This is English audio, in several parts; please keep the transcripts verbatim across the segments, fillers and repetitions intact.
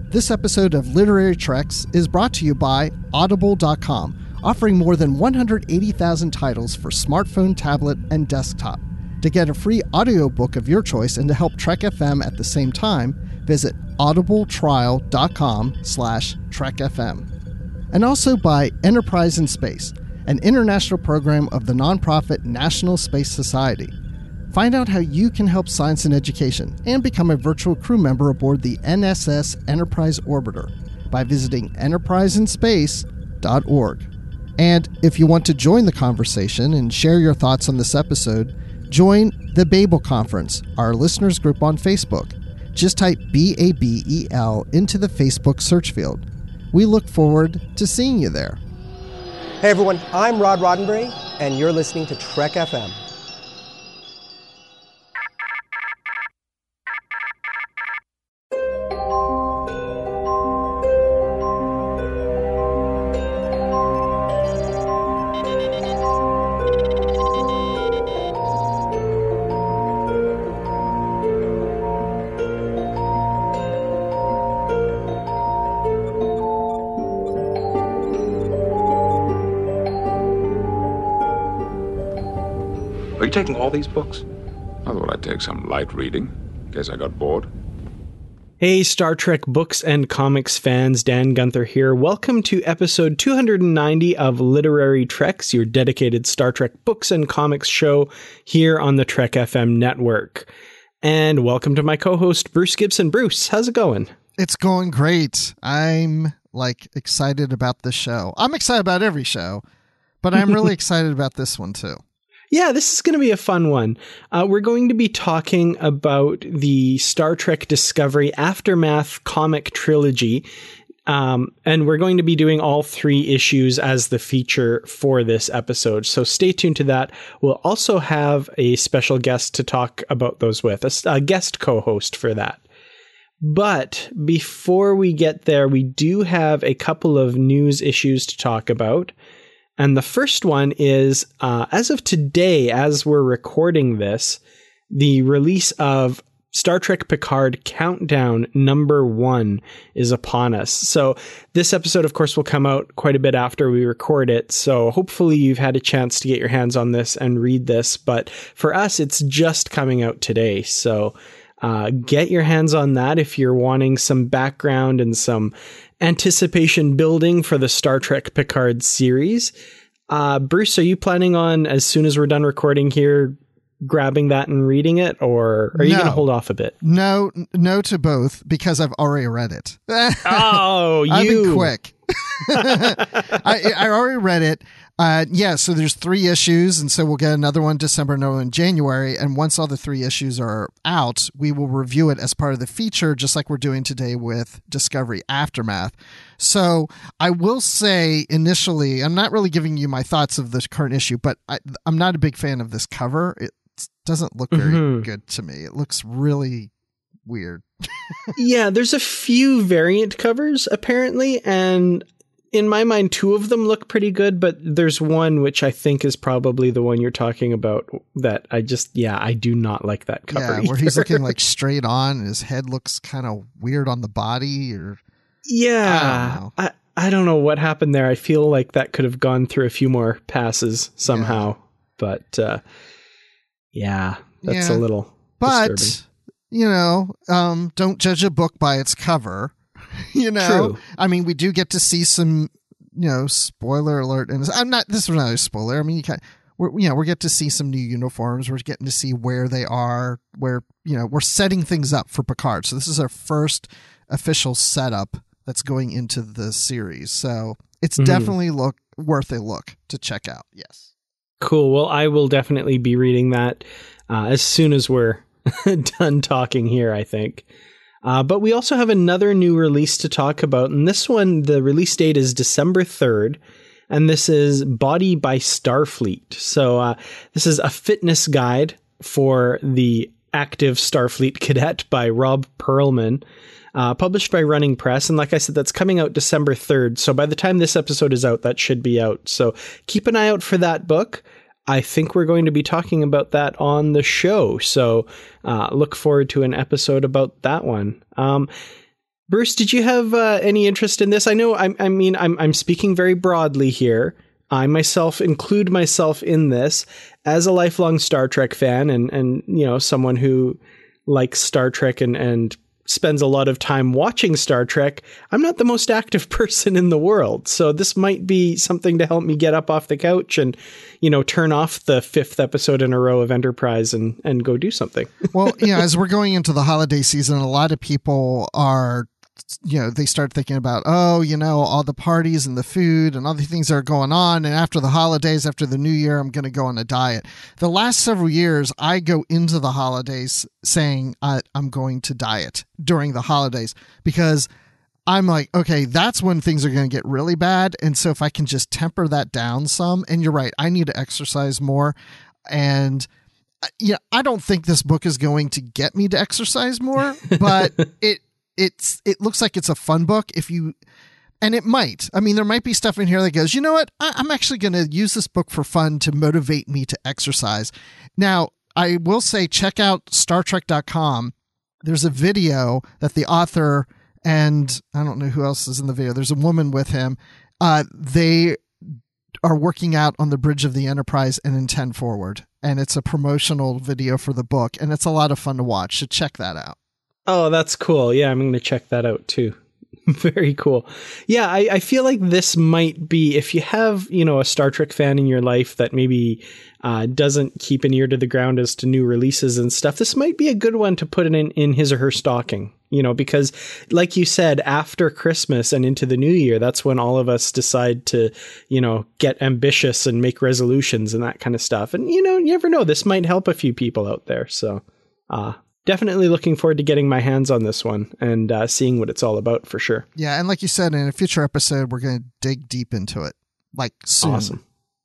This episode of Literary Treks is brought to you by Audible dot com, offering more than one hundred eighty thousand titles for smartphone, tablet, and desktop. To get a free audiobook of your choice and to help Trek F M at the same time, visit audibletrial.com slash trekfm. And also by Enterprise in Space, an international program of the nonprofit National Space Society. Find out how you can help science and education and become a virtual crew member aboard the N S S Enterprise Orbiter by visiting enterprise in space dot org. And if you want to join the conversation and share your thoughts on this episode, join the Babel Conference, our listeners group on Facebook. Just type B A B E L into the Facebook search field. We look forward to seeing you there. Hey everyone, I'm Rod Roddenberry, and you're listening to Trek F M. Are you taking all these books? I thought I'd take some light reading, in case I got bored. Hey, Star Trek books and comics fans, Dan Gunther here. Welcome to episode two hundred ninety of Literary Treks, your dedicated Star Trek books and comics show here on the Trek F M network. And welcome to my co-host, Bruce Gibson. Bruce, how's it going? It's going great. I'm, like, excited about this show. I'm excited about every show, but I'm really excited about this one, too. Yeah, this is going to be a fun one. Uh, we're going to be talking about the Star Trek Discovery Aftermath comic trilogy, um, and we're going to be doing all three issues as the feature for this episode. So stay tuned to that. We'll also have a special guest to talk about those with, a, a guest co-host for that. But before we get there, we do have a couple of news issues to talk about. And the first one is, uh, as of today, as we're recording this, the release of Star Trek Picard Countdown number one is upon us. So this episode, of course, will come out quite a bit after we record it. So hopefully you've had a chance to get your hands on this and read this. But for us, it's just coming out today. So uh, get your hands on that if you're wanting some background and some anticipation building for the Star Trek Picard series. Uh, Bruce, are you planning on, as soon as we're done recording here, grabbing that and reading it, or are you no. going to hold off a bit? No, no to both, because I've already read it. Oh, you. I've been quick. I, I already read it. Uh, yeah, so there's three issues, and so we'll get another one December, another one in January, and once all the three issues are out, we will review it as part of the feature, just like we're doing today with Discovery Aftermath. So I will say initially, I'm not really giving you my thoughts of the current issue, but I, I'm not a big fan of this cover. It doesn't look very mm-hmm. good to me. It looks really weird. Yeah, there's a few variant covers, apparently, and in my mind, two of them look pretty good, but there's one which I think is probably the one you're talking about that I just, yeah, I do not like that cover. Yeah, either. Where he's looking like straight on and his head looks kind of weird on the body, or yeah, I don't know. I, I don't know what happened there. I feel like that could have gone through a few more passes somehow, yeah. but uh, yeah, that's yeah. a little but, disturbing. You know, um, don't judge a book by its cover. You know, True. I mean, we do get to see some, you know, spoiler alert. And I'm not, this is not a spoiler. I mean, you kind we're, you know, we get to see some new uniforms. We're getting to see where they are, where, you know, we're setting things up for Picard. So this is our first official setup that's going into the series. So it's mm-hmm. definitely look worth a look to check out. Yes. Cool. Well, I will definitely be reading that uh, as soon as we're done talking here, I think. Uh, but we also have another new release to talk about. And this one, the release date is December third. And this is Body by Starfleet. So uh, this is a fitness guide for the active Starfleet cadet by Rob Perlman, uh, published by Running Press. And like I said, that's coming out December third. So by the time this episode is out, that should be out. So keep an eye out for that book. I think we're going to be talking about that on the show. So uh, look forward to an episode about that one. Um, Bruce, did you have uh, any interest in this? I know, I, I mean, I'm I'm speaking very broadly here. I myself include myself in this as a lifelong Star Trek fan and, and you know, someone who likes Star Trek and, and spends a lot of time watching Star Trek. I'm not the most active person in the world. So this might be something to help me get up off the couch and, you know, turn off the fifth episode in a row of Enterprise and, and go do something. Well, yeah, as we're going into the holiday season, a lot of people are, you know, they start thinking about, oh, you know, all the parties and the food and all the things that are going on. And after the holidays, after the new year, I'm going to go on a diet. The last several years, I go into the holidays saying I, I'm going to diet during the holidays because I'm like, okay, that's when things are going to get really bad. And so if I can just temper that down some, and you're right, I need to exercise more. And yeah, I don't think this book is going to get me to exercise more, but it, It's, it looks like it's a fun book if you, and it might, I mean, there might be stuff in here that goes, you know what? I, I'm actually going to use this book for fun to motivate me to exercise. Now, I will say, check out Star Trek dot com. There's a video that the author, and I don't know who else is in the video. There's a woman with him. Uh, they are working out on the bridge of the Enterprise and in ten forward. And it's a promotional video for the book. And it's a lot of fun to watch. So check that out. Oh, that's cool. Yeah, I'm going to check that out too. Very cool. Yeah, I, I feel like this might be, if you have, you know, a Star Trek fan in your life that maybe uh, doesn't keep an ear to the ground as to new releases and stuff, this might be a good one to put in, in his or her stocking, you know, because like you said, after Christmas and into the new year, that's when all of us decide to, you know, get ambitious and make resolutions and that kind of stuff. And, you know, you never know, this might help a few people out there. So, uh, definitely looking forward to getting my hands on this one and uh, seeing what it's all about for sure. Yeah, and like you said, in a future episode, we're going to dig deep into it, like soon. Awesome.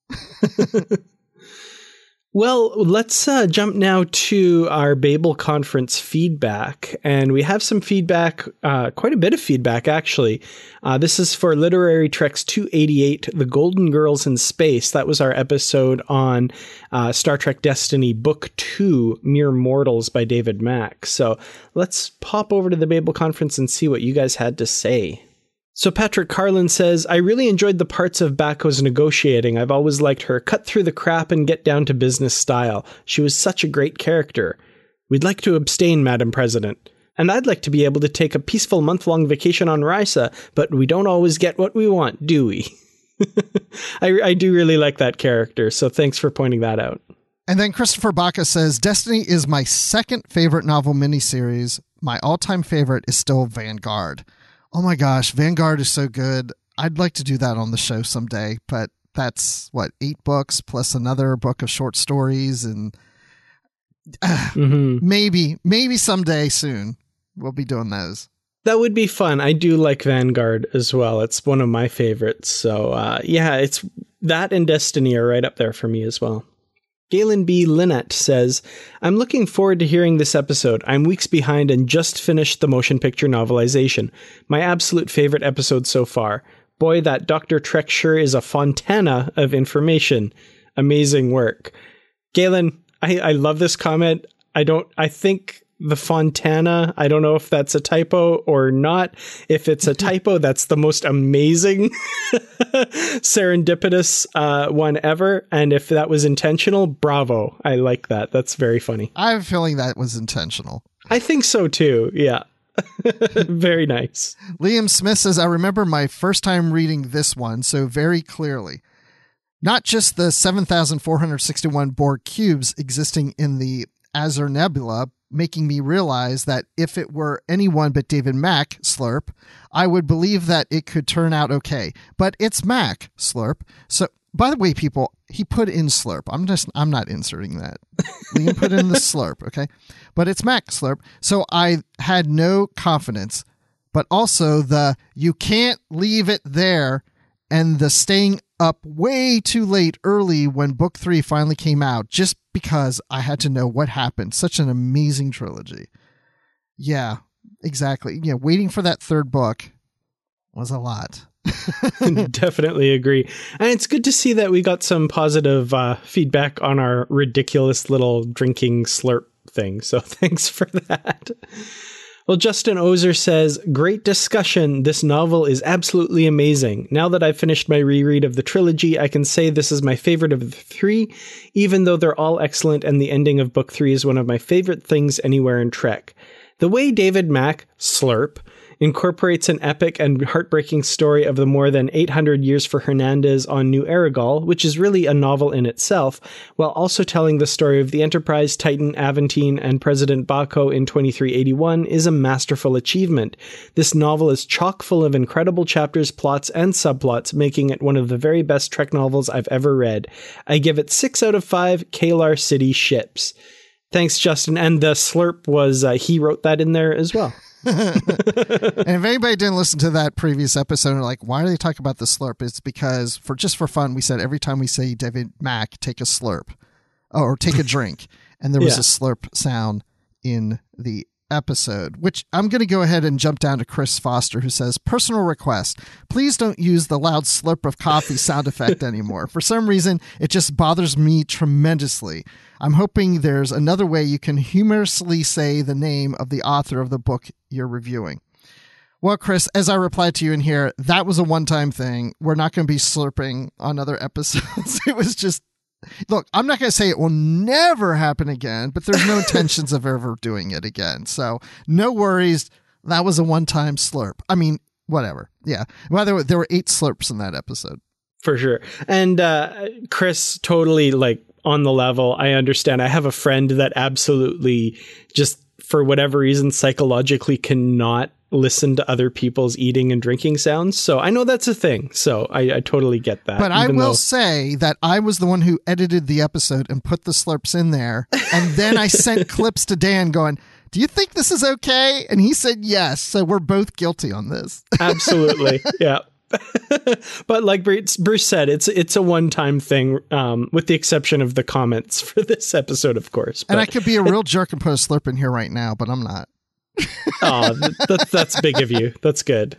Well, let's uh, jump now to our Babel Conference feedback. And we have some feedback, uh, quite a bit of feedback, actually. Uh, this is for Literary Treks two eighty-eight, The Golden Girls in Space. That was our episode on uh, Star Trek Destiny Book two, Mere Mortals by David Mack. So let's pop over to the Babel Conference and see what you guys had to say. So Patrick Carlin says, I really enjoyed the parts of Bako's negotiating. I've always liked her cut through the crap and get down to business style. She was such a great character. We'd like to abstain, Madam President. And I'd like to be able to take a peaceful month-long vacation on Risa, but we don't always get what we want, do we? I, I do really like that character, so thanks for pointing that out. And then Christopher Baca says, Destiny is my second favorite novel miniseries. My all-time favorite is still Vanguard. Oh my gosh, Vanguard is so good. I'd like to do that on the show someday, but that's, what, eight books plus another book of short stories, and uh, mm-hmm. maybe, maybe someday soon we'll be doing those. That would be fun. I do like Vanguard as well. It's one of my favorites. So uh, yeah, it's that and Destiny are right up there for me as well. Galen B. Lynette says, I'm looking forward to hearing this episode. I'm weeks behind and just finished the motion picture novelization. My absolute favorite episode so far. Boy, that Doctor Trek sure is a fontana of information. Amazing work. Galen, I, I love this comment. I don't, I think the fontana, I don't know if that's a typo or not. If it's a typo, that's the most amazing serendipitous uh, one ever. And if that was intentional, bravo. I like that. That's very funny. I have a feeling that was intentional. I think so too. Yeah. Very nice. Liam Smith says, I remember my first time reading this one so very clearly. Not just the seven thousand four hundred sixty-one Borg cubes existing in the Azure Nebula, making me realize that if it were anyone but David Mack, Slurp, I would believe that it could turn out okay. But it's Mack, Slurp. So, by the way, people, he put in Slurp. I'm just, I'm not inserting that. Liam put in the Slurp, okay? But it's Mack, Slurp. So I had no confidence, but also the you can't leave it there and the staying up way too late early when book three finally came out, just because I had to know what happened. Such an amazing trilogy. Yeah, exactly. Yeah, waiting for that third book was a lot. Definitely agree. And it's good to see that we got some positive uh, feedback on our ridiculous little drinking slurp thing. So thanks for that. Well, Justin Ozer says, great discussion. This novel is absolutely amazing. Now that I've finished my reread of the trilogy, I can say this is my favorite of the three, even though they're all excellent and the ending of book three is one of my favorite things anywhere in Trek. The way David Mack, Slurp, incorporates an epic and heartbreaking story of the more than eight hundred years for Hernandez on New Arigol, which is really a novel in itself, while also telling the story of the Enterprise, Titan, Aventine, and President Bako in twenty-three eighty-one is a masterful achievement. This novel is chock full of incredible chapters, plots, and subplots, making it one of the very best Trek novels I've ever read. I give it six out of five Kalar City ships. Thanks, Justin. And the slurp was, uh, he wrote that in there as well. And if anybody didn't listen to that previous episode and are like, why do they talk about the slurp? It's because for just for fun, we said every time we say David Mack, take a slurp or take a drink. And there was yeah. a slurp sound in the episode, which I'm going to go ahead and jump down to Chris Foster, who says, personal request, please don't use the loud slurp of coffee sound effect anymore. For some reason, it just bothers me tremendously. I'm hoping there's another way you can humorously say the name of the author of the book you're reviewing. Well, Chris, as I replied to you in here, that was a one-time thing. We're not going to be slurping on other episodes. It was just, look, I'm not going to say it will never happen again, but there's no intentions of ever doing it again. So no worries. That was a one-time slurp. I mean, whatever. Yeah. Well, there were, there were eight slurps in that episode. For sure. And uh, Chris, totally like on the level. I understand. I have a friend that absolutely just for whatever reason psychologically cannot listen to other people's eating and drinking sounds. So I know that's a thing. So I, I totally get that. But I will though- say that I was the one who edited the episode and put the slurps in there. And then I sent clips to Dan going, do you think this is okay? And he said yes. So we're both guilty on this. Absolutely. Yeah. But like Bruce, Bruce said, it's it's a one-time thing, um, with the exception of the comments for this episode, of course. But and I could be a real it, jerk and put a slurp in here right now, but I'm not. Oh, that, that's big of you. That's good.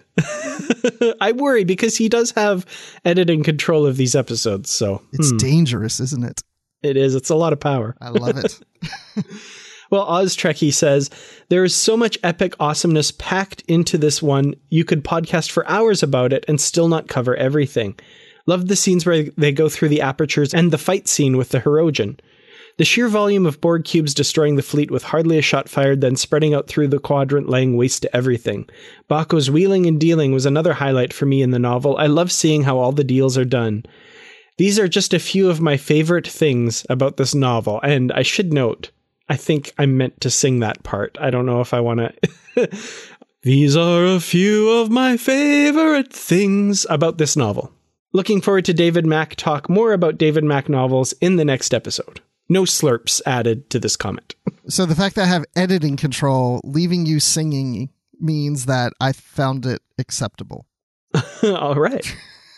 I worry because he does have editing control of these episodes. So it's hmm. dangerous, isn't it? It is. It's a lot of power. I love it. Well, Oz Trekkie says, there is so much epic awesomeness packed into this one, you could podcast for hours about it and still not cover everything. Loved the scenes where they go through the apertures and the fight scene with the Hirogen. The sheer volume of Borg cubes destroying the fleet with hardly a shot fired, then spreading out through the quadrant, laying waste to everything. Bako's wheeling and dealing was another highlight for me in the novel. I love seeing how all the deals are done. These are just a few of my favorite things about this novel, and I should note, I think I meant to sing that part. I don't know if I want to. These are a few of my favorite things about this novel. Looking forward to David Mack talk more about David Mack novels in the next episode. No slurps added to this comment. So the fact that I have editing control, leaving you singing means that I found it acceptable. All right.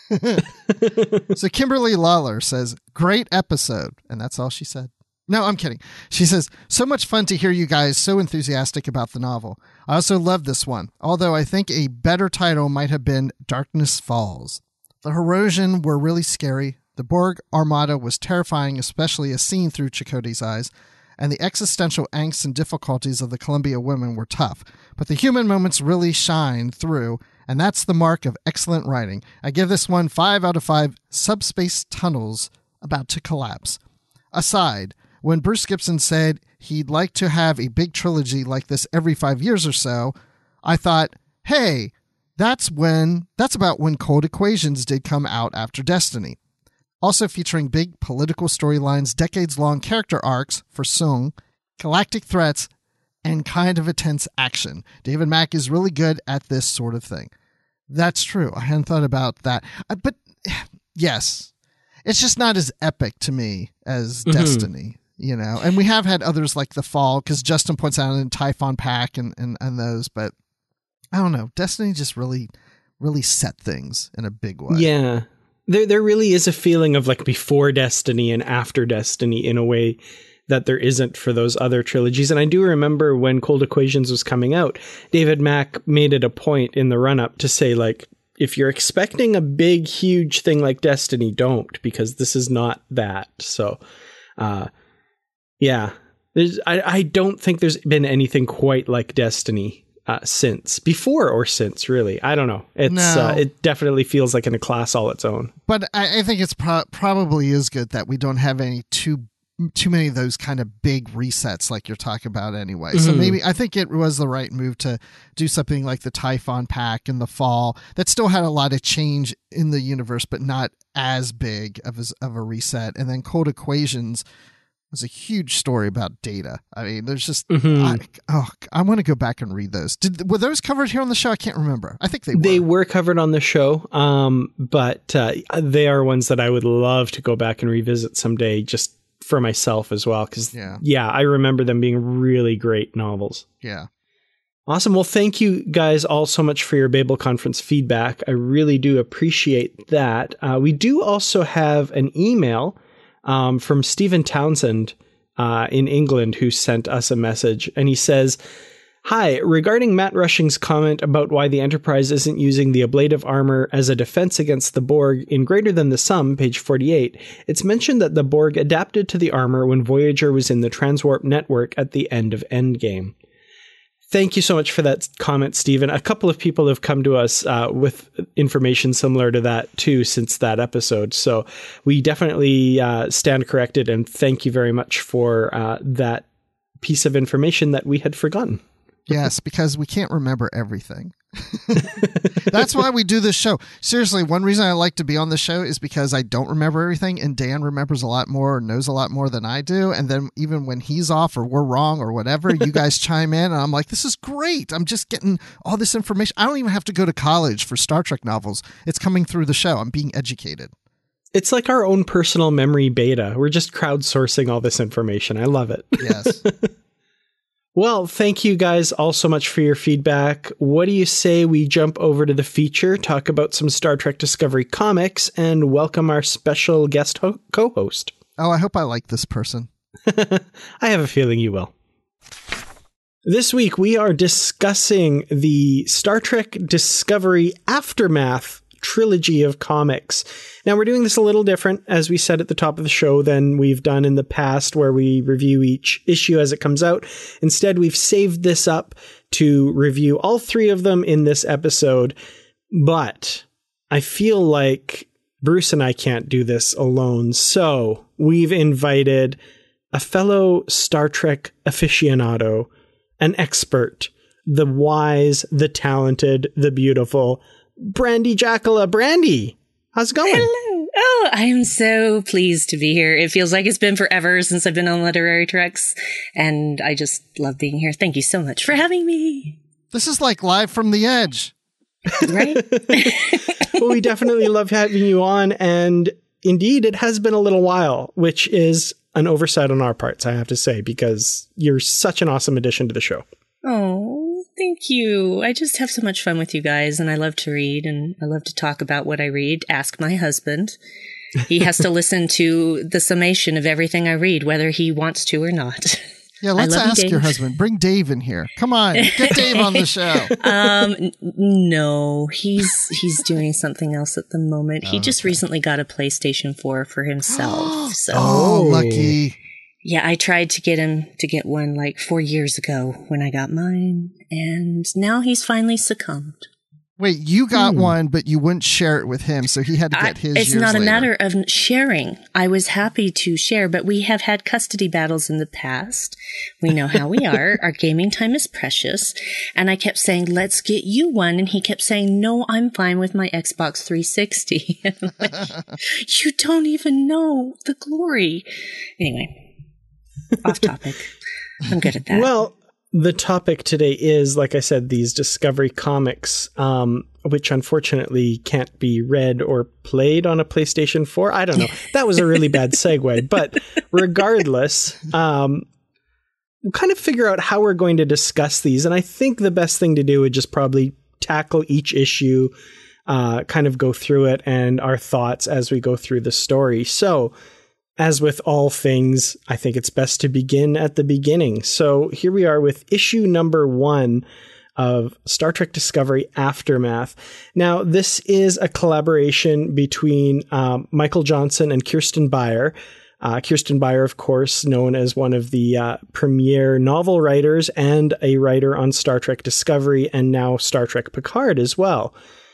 So Kimberly Lawler says, great episode. And that's all she said. No, I'm kidding. She says, so much fun to hear you guys so enthusiastic about the novel. I also love this one, although I think a better title might have been Darkness Falls. The Hirogen were really scary. The Borg Armada was terrifying, especially as seen through Chakotay's eyes, and the existential angst and difficulties of the Columbia women were tough. But the human moments really shine through, and that's the mark of excellent writing. I give this one five out of five subspace tunnels about to collapse. Aside, when Bruce Gibson said he'd like to have a big trilogy like this every five years or so, I thought, hey, that's when that's about when Cold Equations did come out after Destiny. Also featuring big political storylines, decades-long character arcs for Soong, galactic threats, and kind of intense action. David Mack is really good at this sort of thing. That's true. I hadn't thought about that. Uh, but yes, it's just not as epic to me as mm-hmm. Destiny. You know, and we have had others like The Fall, because Justin points out in Typhon Pack and, and, and those, but I don't know. Destiny just really, really set things in a big way. Yeah. There there really is a feeling of like before Destiny and after Destiny in a way that there isn't for those other trilogies. And I do remember when Cold Equations was coming out, David Mack made it a point in the run-up to say, like, if you're expecting a big, huge thing like Destiny, don't, because this is not that. So, uh, yeah, there's, I, I don't think there's been anything quite like Destiny uh, since, before or since, really. I don't know. It's No. uh, it definitely feels like in a class all its own. But I, I think it's pro- probably is good that we don't have any too too many of those kind of big resets like you're talking about anyway. Mm-hmm. So maybe I think it was the right move to do something like the Typhon pack in the fall that still had a lot of change in the universe, but not as big of a, of a reset. And then Cold Equations was a huge story about data. I mean, there's just, mm-hmm. I, oh, I want to go back and read those. Did Were those covered here on the show? I can't remember. I think they were. They were covered on the show, um, but uh, they are ones that I would love to go back and revisit someday, just for myself as well, because yeah. yeah, I remember them being really great novels. Yeah. Awesome. Well, thank you guys all so much for your Babel Conference feedback. I really do appreciate that. Uh, we do also have an email um, from Stephen Townsend uh, in England who sent us a message, and he says, "Hi, regarding Matt Rushing's comment about why the Enterprise isn't using the ablative armor as a defense against the Borg in Greater Than the Sum, page forty-eight, it's mentioned that the Borg adapted to the armor when Voyager was in the Transwarp network at the end of Endgame." Thank you so much for that comment, Stephen. A couple of people have come to us uh, with information similar to that, too, since that episode. So we definitely uh, stand corrected, and thank you very much for uh, that piece of information that we had forgotten. Yes, because we can't remember everything. That's why we do this show. Seriously, one reason I like to be on the show is because I don't remember everything, and Dan remembers a lot more or knows a lot more than I do. And then even when he's off or we're wrong or whatever, you guys chime in, and I'm like, this is great. I'm just getting all this information. I don't even have to go to college for Star Trek novels. It's coming through the show. I'm being educated. It's like our own personal memory beta. We're just crowdsourcing all this information. I love it. Yes. Well, thank you guys all so much for your feedback. What do you say we jump over to the feature, talk about some Star Trek Discovery comics, and welcome our special guest ho- co-host? Oh, I hope I like this person. I have a feeling you will. This week, we are discussing the Star Trek Discovery Aftermath trilogy of comics. Now, we're doing this a little different, as we said at the top of the show, than we've done in the past, where we review each issue as it comes out. Instead, we've saved this up to review all three of them in this episode. But I feel like Bruce and I can't do this alone. So we've invited a fellow Star Trek aficionado, an expert, the wise, the talented, the beautiful, Brandy Jackala. Brandy, how's it going? Hello. Oh, I am so pleased to be here. It feels like it's been forever since I've been on Literary Treks, and I just love being here. Thank you so much for having me. This is like live from the edge. Right? Well, we definitely love having you on, and indeed, it has been a little while, which is an oversight on our parts, I have to say, because you're such an awesome addition to the show. Oh, thank you. I just have so much fun with you guys, and I love to read, and I love to talk about what I read. Ask my husband. He has to listen to the summation of everything I read, whether he wants to or not. Yeah, let's ask you, your husband. Bring Dave in here. Come on, get Dave on the show. um, n- no, he's he's doing something else at the moment. Oh, he just okay. recently got a PlayStation four for himself. So. Oh, lucky. Yeah, I tried to get him to get one like four years ago when I got mine, and now he's finally succumbed. Wait, you got hmm. one, but you wouldn't share it with him, so he had to get his. I, it's years not a later. matter of sharing. I was happy to share, but we have had custody battles in the past. We know how we are. Our gaming time is precious. And I kept saying, let's get you one. And he kept saying, no, I'm fine with my Xbox three sixty. And I'm like, you don't even know the glory. Anyway, off topic. I'm good at that. Well, the topic today is, like I said, these Discovery comics, um, which unfortunately can't be read or played on a PlayStation four. I don't know. That was a really bad segue. But regardless, um, we'll kind of figure out how we're going to discuss these. And I think the best thing to do would just probably tackle each issue, uh, kind of go through it and our thoughts as we go through the story. So, as with all things, I think it's best to begin at the beginning. So here we are with issue number one of Star Trek Discovery Aftermath. Now, this is a collaboration between um, Michael Johnson and Kirsten Beyer. Uh, Kirsten Beyer, of course, known as one of the uh, premier novel writers and a writer on Star Trek Discovery and now Star Trek Picard as well.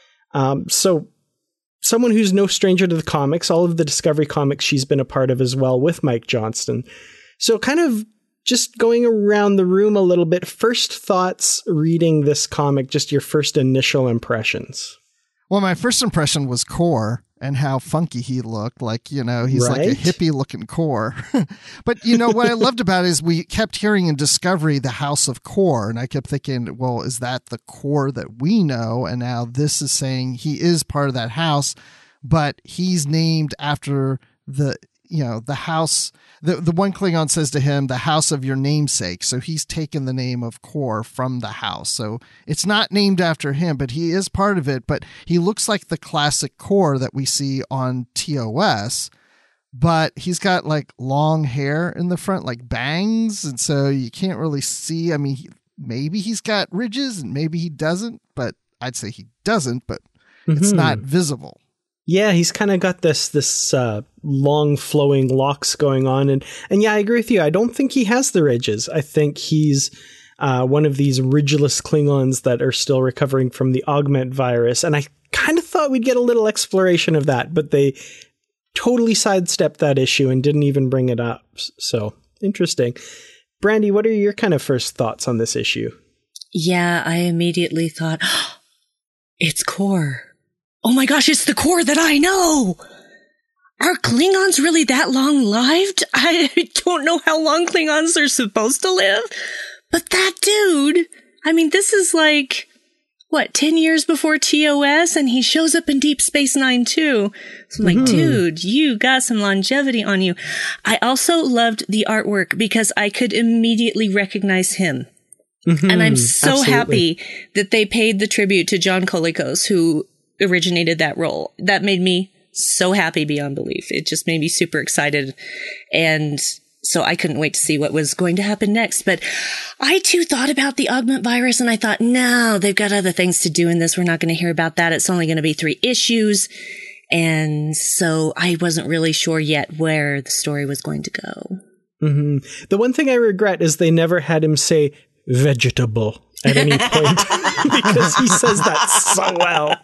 Um, so someone who's no stranger to the comics, all of the Discovery comics she's been a part of as well with Mike Johnston. So kind of just going around the room a little bit, first thoughts reading this comic, just your first initial impressions. Well, my first impression was Kor and how funky he looked. Like, you know, he's right? like a hippie looking Kor. But, you know, what I loved about it is we kept hearing in Discovery the House of Kor. And I kept thinking, well, is that the Kor that we know? And now this is saying he is part of that house, but he's named after the, you know, the house. The, the one Klingon says to him, the house of your namesake. So he's taken the name of Kor from the house. So it's not named after him, but he is part of it. But he looks like the classic Kor that we see on T O S, but he's got like long hair in the front, like bangs. And so you can't really see. I mean, he, maybe he's got ridges and maybe he doesn't, but I'd say he doesn't, but mm-hmm. it's not visible. Yeah, he's kind of got this this uh, long flowing locks going on. And, and yeah, I agree with you. I don't think he has the ridges. I think he's uh, one of these ridgeless Klingons that are still recovering from the augment virus. And I kind of thought we'd get a little exploration of that, but they totally sidestepped that issue and didn't even bring it up. So interesting. Brandy, what are your kind of first thoughts on this issue? Yeah, I immediately thought, oh, it's Kor. Oh my gosh, it's the Kor that I know! Are Klingons really that long-lived? I don't know how long Klingons are supposed to live, but that dude, I mean, this is like, what, ten years before T O S, and he shows up in Deep Space Nine too. So I'm like, mm-hmm. dude, you got some longevity on you. I also loved the artwork because I could immediately recognize him. Mm-hmm. And I'm so Absolutely. happy that they paid the tribute to John Colicos, who originated that role. That made me so happy beyond belief. It just made me super excited. And so I couldn't wait to see what was going to happen next. But I too thought about the augment virus and I thought, no, they've got other things to do in this. We're not going to hear about that. It's only going to be three issues. And so I wasn't really sure yet where the story was going to go. Mm-hmm. The one thing I regret is they never had him say vegetable at any point because he says that so well.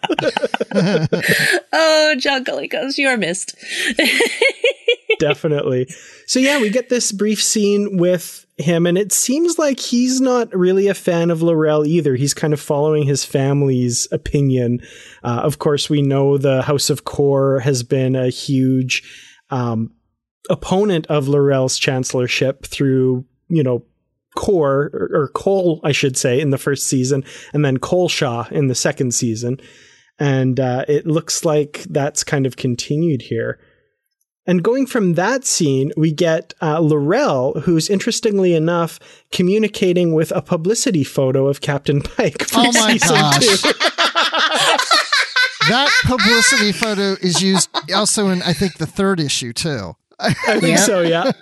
Oh, John Colicos, you're missed. Definitely. So yeah, we get this brief scene with him, and it seems like he's not really a fan of L'Rell either. He's kind of following his family's opinion. Uh, of course, we know the House of Kor has been a huge um, opponent of L'Rell's chancellorship through, you know, Kor, or, or Cole, I should say, in the first season, and then Coleshaw in the second season. And uh, it looks like that's kind of continued here. And going from that scene, we get uh, L'Rell, who's interestingly enough communicating with a publicity photo of Captain Pike. For oh my season gosh. two. That publicity photo is used also in, I think, the third issue, too. I think yep. so, yeah.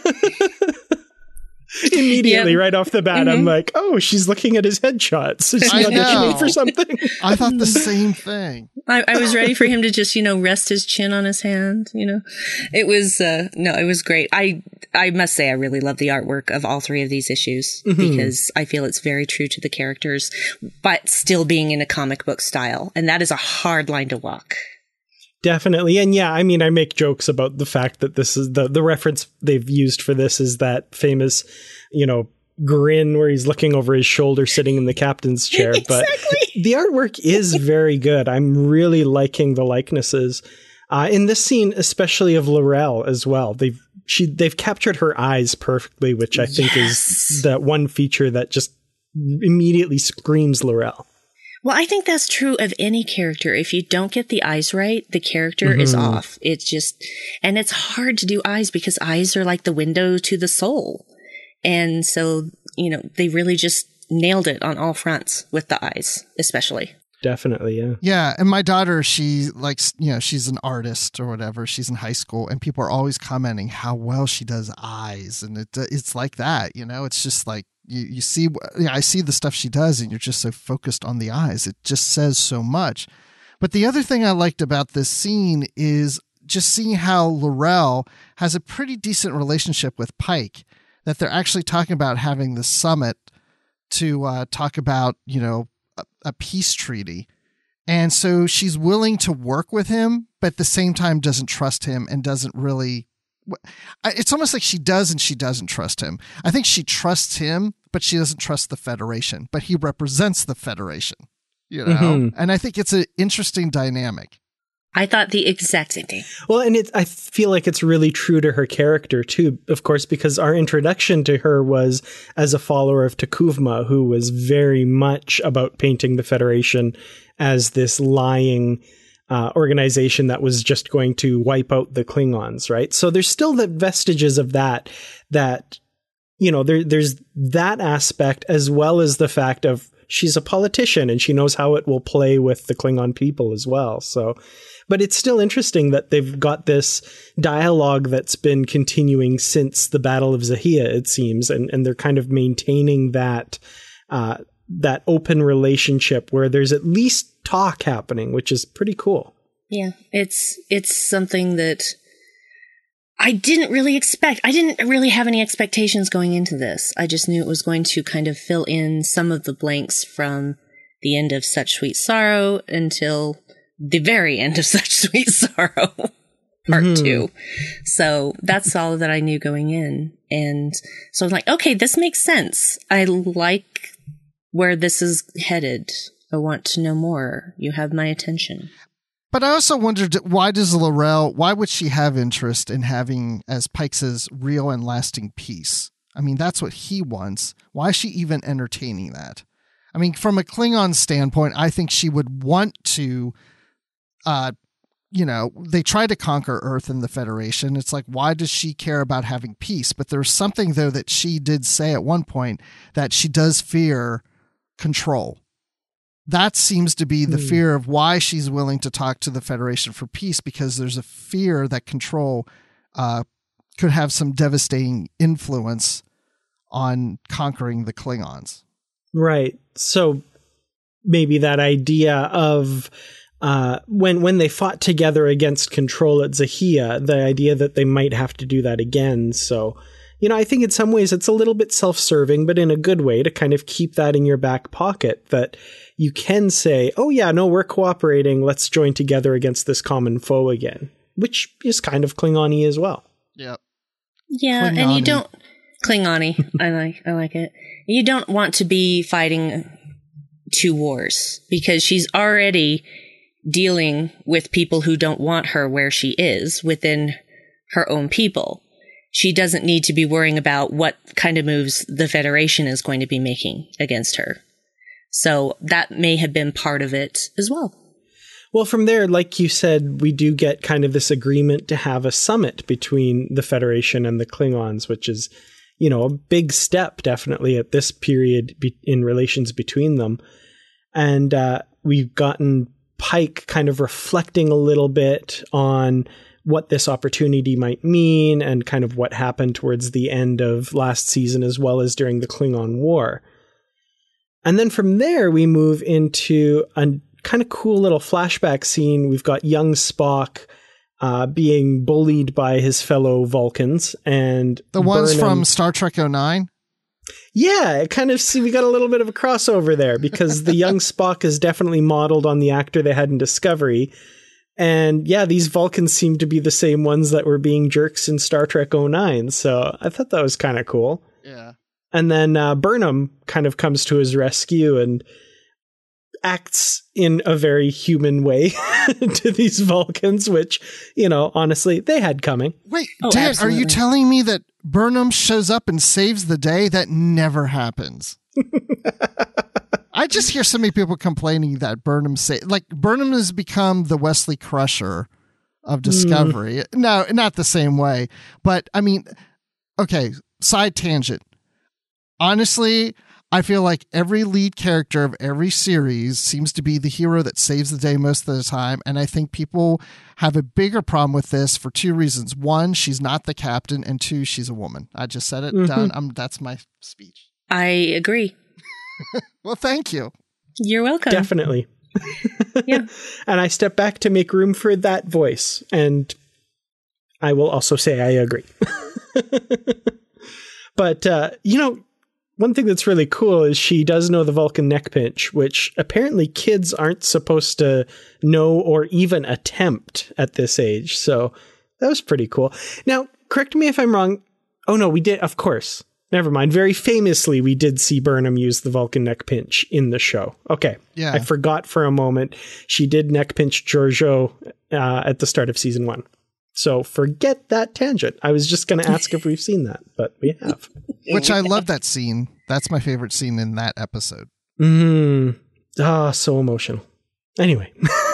Immediately, yep. right off the bat, mm-hmm. I'm like, oh, she's looking at his headshots. Is she auditioning for something? I thought the same thing. I, I was ready for him to just, you know, rest his chin on his hand, you know. It was, uh, no, it was great. I I must say I really love the artwork of all three of these issues mm-hmm. because I feel it's very true to the characters, but still being in a comic book style. And that is a hard line to walk. Definitely. And yeah, I mean, I make jokes about the fact that this is the, the reference they've used for this is that famous, you know, grin where he's looking over his shoulder sitting in the captain's chair. Exactly. But the artwork is very good. I'm really liking the likenesses. Uh, in this scene, especially of L'Rell as well. They've she they've captured her eyes perfectly, which I think yes. is that one feature that just immediately screams L'Rell. Well, I think that's true of any character. If you don't get the eyes right, the character mm-hmm. is off. It's just, and it's hard to do eyes because eyes are like the window to the soul. And so, you know, they really just nailed it on all fronts with the eyes, especially. Definitely, yeah. Yeah, and my daughter, she likes, you know, she's an artist or whatever. She's in high school, and people are always commenting how well she does eyes. And it it's like that, you know, it's just like, You you see, you know, I see the stuff she does, and you're just so focused on the eyes. It just says so much. But the other thing I liked about this scene is just seeing how L'Rell has a pretty decent relationship with Pike, that they're actually talking about having the summit to uh, talk about, you know, a, a peace treaty. And so she's willing to work with him, but at the same time doesn't trust him and doesn't really. It's almost like she does and she doesn't trust him. I think she trusts him, but she doesn't trust the Federation. But he represents the Federation, you know? Mm-hmm. And I think it's an interesting dynamic. I thought the exact same thing. Well, and it, I feel like it's really true to her character, too, of course, because our introduction to her was as a follower of T'Kuvma, who was very much about painting the Federation as this lying uh, organization that was just going to wipe out the Klingons, right? So there's still the vestiges of that, that, you know, there, there's that aspect, as well as the fact of she's a politician and she knows how it will play with the Klingon people as well. So, but it's still interesting that they've got this dialogue that's been continuing since the Battle of Zahia, it seems, and, and they're kind of maintaining that uh, that open relationship where there's at least talk happening, which is pretty cool. Yeah, it's it's something that I didn't really expect. I didn't really have any expectations going into this. I just knew it was going to kind of fill in some of the blanks from the end of Such Sweet Sorrow until the very end of Such Sweet Sorrow, part mm-hmm. two. So that's all that I knew going in. And so I'm like, okay, this makes sense. I like where this is headed. I want to know more. You have my attention. But I also wondered, why does L'Rell, why would she have interest in having, as Pike says, real and lasting peace? I mean, that's what he wants. Why is she even entertaining that? I mean, from a Klingon standpoint, I think she would want to, uh, you know, they try to conquer Earth and the Federation. It's like, why does she care about having peace? But there's something, though, that she did say at one point, that she does fear control. That seems to be the mm. fear of why she's willing to talk to the Federation for peace, because there's a fear that control uh, could have some devastating influence on conquering the Klingons. Right. So maybe that idea of uh, when when they fought together against control at Zahia, the idea that they might have to do that again. So, you know, I think in some ways it's a little bit self-serving, but in a good way, to kind of keep that in your back pocket, that you can say, oh yeah, no, we're cooperating. Let's join together against this common foe again, which is kind of Klingon-y as well. Yep. Yeah. Klingon-y. And you don't Klingon-y. I like, I like it. You don't want to be fighting two wars, because she's already dealing with people who don't want her where she is within her own people. She doesn't need to be worrying about what kind of moves the Federation is going to be making against her. So that may have been part of it as well. Well, from there, like you said, we do get kind of this agreement to have a summit between the Federation and the Klingons, which is, you know, a big step definitely at this period be- in relations between them. And uh, we've gotten Pike kind of reflecting a little bit on what this opportunity might mean and kind of what happened towards the end of last season, as well as during the Klingon War. And then from there, we move into a kind of cool little flashback scene. We've got young Spock uh, being bullied by his fellow Vulcans, and the ones Burnham, from Star Trek oh nine. Yeah, it kind of see we got a little bit of a crossover there, because the young Spock is definitely modeled on the actor they had in Discovery. And yeah, these Vulcans seem to be the same ones that were being jerks in Star Trek oh nine. So I thought that was kind of cool. Yeah. And then uh, Burnham kind of comes to his rescue and acts in a very human way to these Vulcans, which, you know, honestly, they had coming. Wait, oh, Dan, absolutely. Are you telling me that Burnham shows up and saves the day? That never happens. I just hear so many people complaining that Burnham say like Burnham has become the Wesley Crusher of Discovery. Mm. No, not the same way, but I mean, okay, side tangent. Honestly, I feel like every lead character of every series seems to be the hero that saves the day most of the time. And I think people have a bigger problem with this for two reasons. One, she's not the captain. And two, she's a woman. I just said it. Mm-hmm. Done. Um, that's my speech. I agree. Well, thank you. You're welcome. Definitely. Yeah. And I step back to make room for that voice. And I will also say I agree. But, uh, you know, one thing that's really cool is she does know the Vulcan neck pinch, which apparently kids aren't supposed to know or even attempt at this age. So that was pretty cool. Now, correct me if I'm wrong. Oh, no, we did. Of course. Never mind. Very famously, we did see Burnham use the Vulcan neck pinch in the show. Okay. Yeah. I forgot for a moment. She did neck pinch Giorgio uh, at the start of season one. So forget that tangent. I was just going to ask if we've seen that, but we have. Which I love that scene. That's my favorite scene in that episode. Mm. Ah, so emotional. Anyway.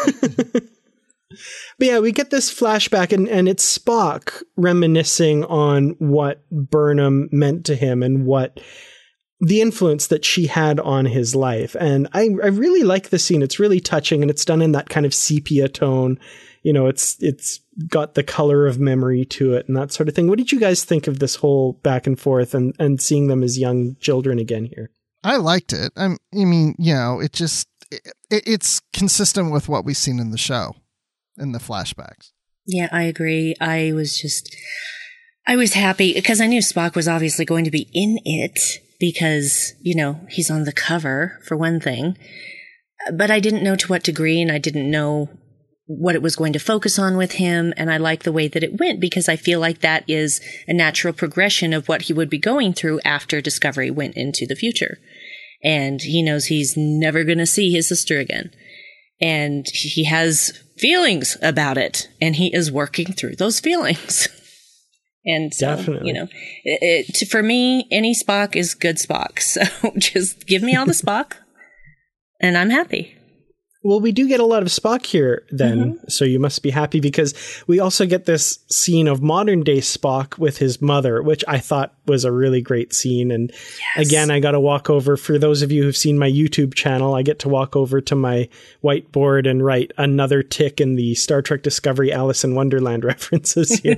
But yeah, we get this flashback and, and it's Spock reminiscing on what Burnham meant to him and what the influence that she had on his life. And I, I really like the scene. It's really touching and it's done in that kind of sepia tone. You know, it's it's got the color of memory to it and that sort of thing. What did you guys think of this whole back and forth and, and seeing them as young children again here? I liked it. I'm, I mean, you know, it just, it, it's consistent with what we've seen in the show, in the flashbacks. Yeah, I agree. I was just, I was happy because I knew Spock was obviously going to be in it because, you know, he's on the cover for one thing, but I didn't know to what degree and I didn't know what it was going to focus on with him. And I like the way that it went because I feel like that is a natural progression of what he would be going through after Discovery went into the future. And he knows he's never going to see his sister again. And he has feelings about it and he is working through those feelings. And so, definitely, you know, it, it, for me, any Spock is good Spock. So just give me all the Spock and I'm happy. Well, we do get a lot of Spock here then, mm-hmm. So you must be happy because we also get this scene of modern day Spock with his mother, which I thought was a really great scene. And yes. Again, I got to walk over, for those of you who've seen my YouTube channel, I get to walk over to my whiteboard and write another tick in the Star Trek Discovery Alice in Wonderland references here.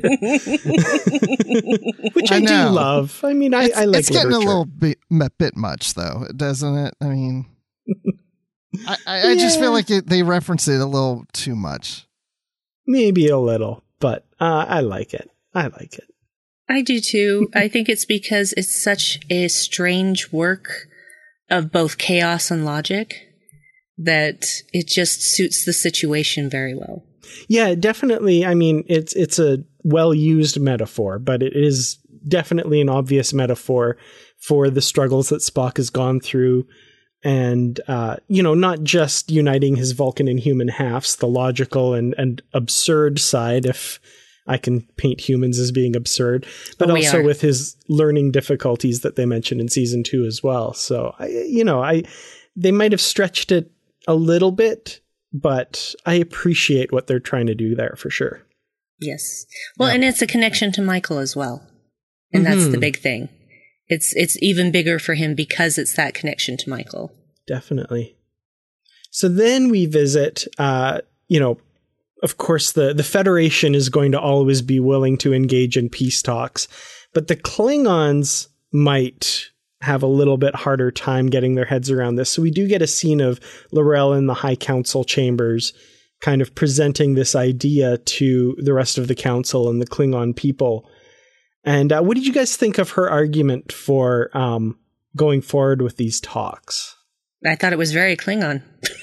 Which I, I do love. I mean, I, I like It's getting literature. a little bit, bit much, though, doesn't it? I mean... I, I, I just yeah. feel like it, they reference it a little too much. Maybe a little, but uh, I like it. I like it. I do too. I think it's because it's such a strange work of both chaos and logic that it just suits the situation very well. Yeah, definitely. I mean, it's it's a well-used metaphor, but it is definitely an obvious metaphor for the struggles that Spock has gone through. And, uh, you know, not just uniting his Vulcan and human halves, the logical and, and absurd side, if I can paint humans as being absurd, but well, also are. with his learning difficulties that they mentioned in season two as well. So, I, you know, I they might have stretched it a little bit, but I appreciate what they're trying to do there for sure. Yes. Well, yeah. And it's a connection to Michael as well. And mm-hmm. that's the big thing. It's it's even bigger for him because it's that connection to Michael. Definitely. So then we visit, uh, you know, of course, the, the Federation is going to always be willing to engage in peace talks, but the Klingons might have a little bit harder time getting their heads around this. So we do get a scene of L'Rell in the High Council chambers kind of presenting this idea to the rest of the council and the Klingon people. And uh, what did you guys think of her argument for um, going forward with these talks? I thought it was very Klingon.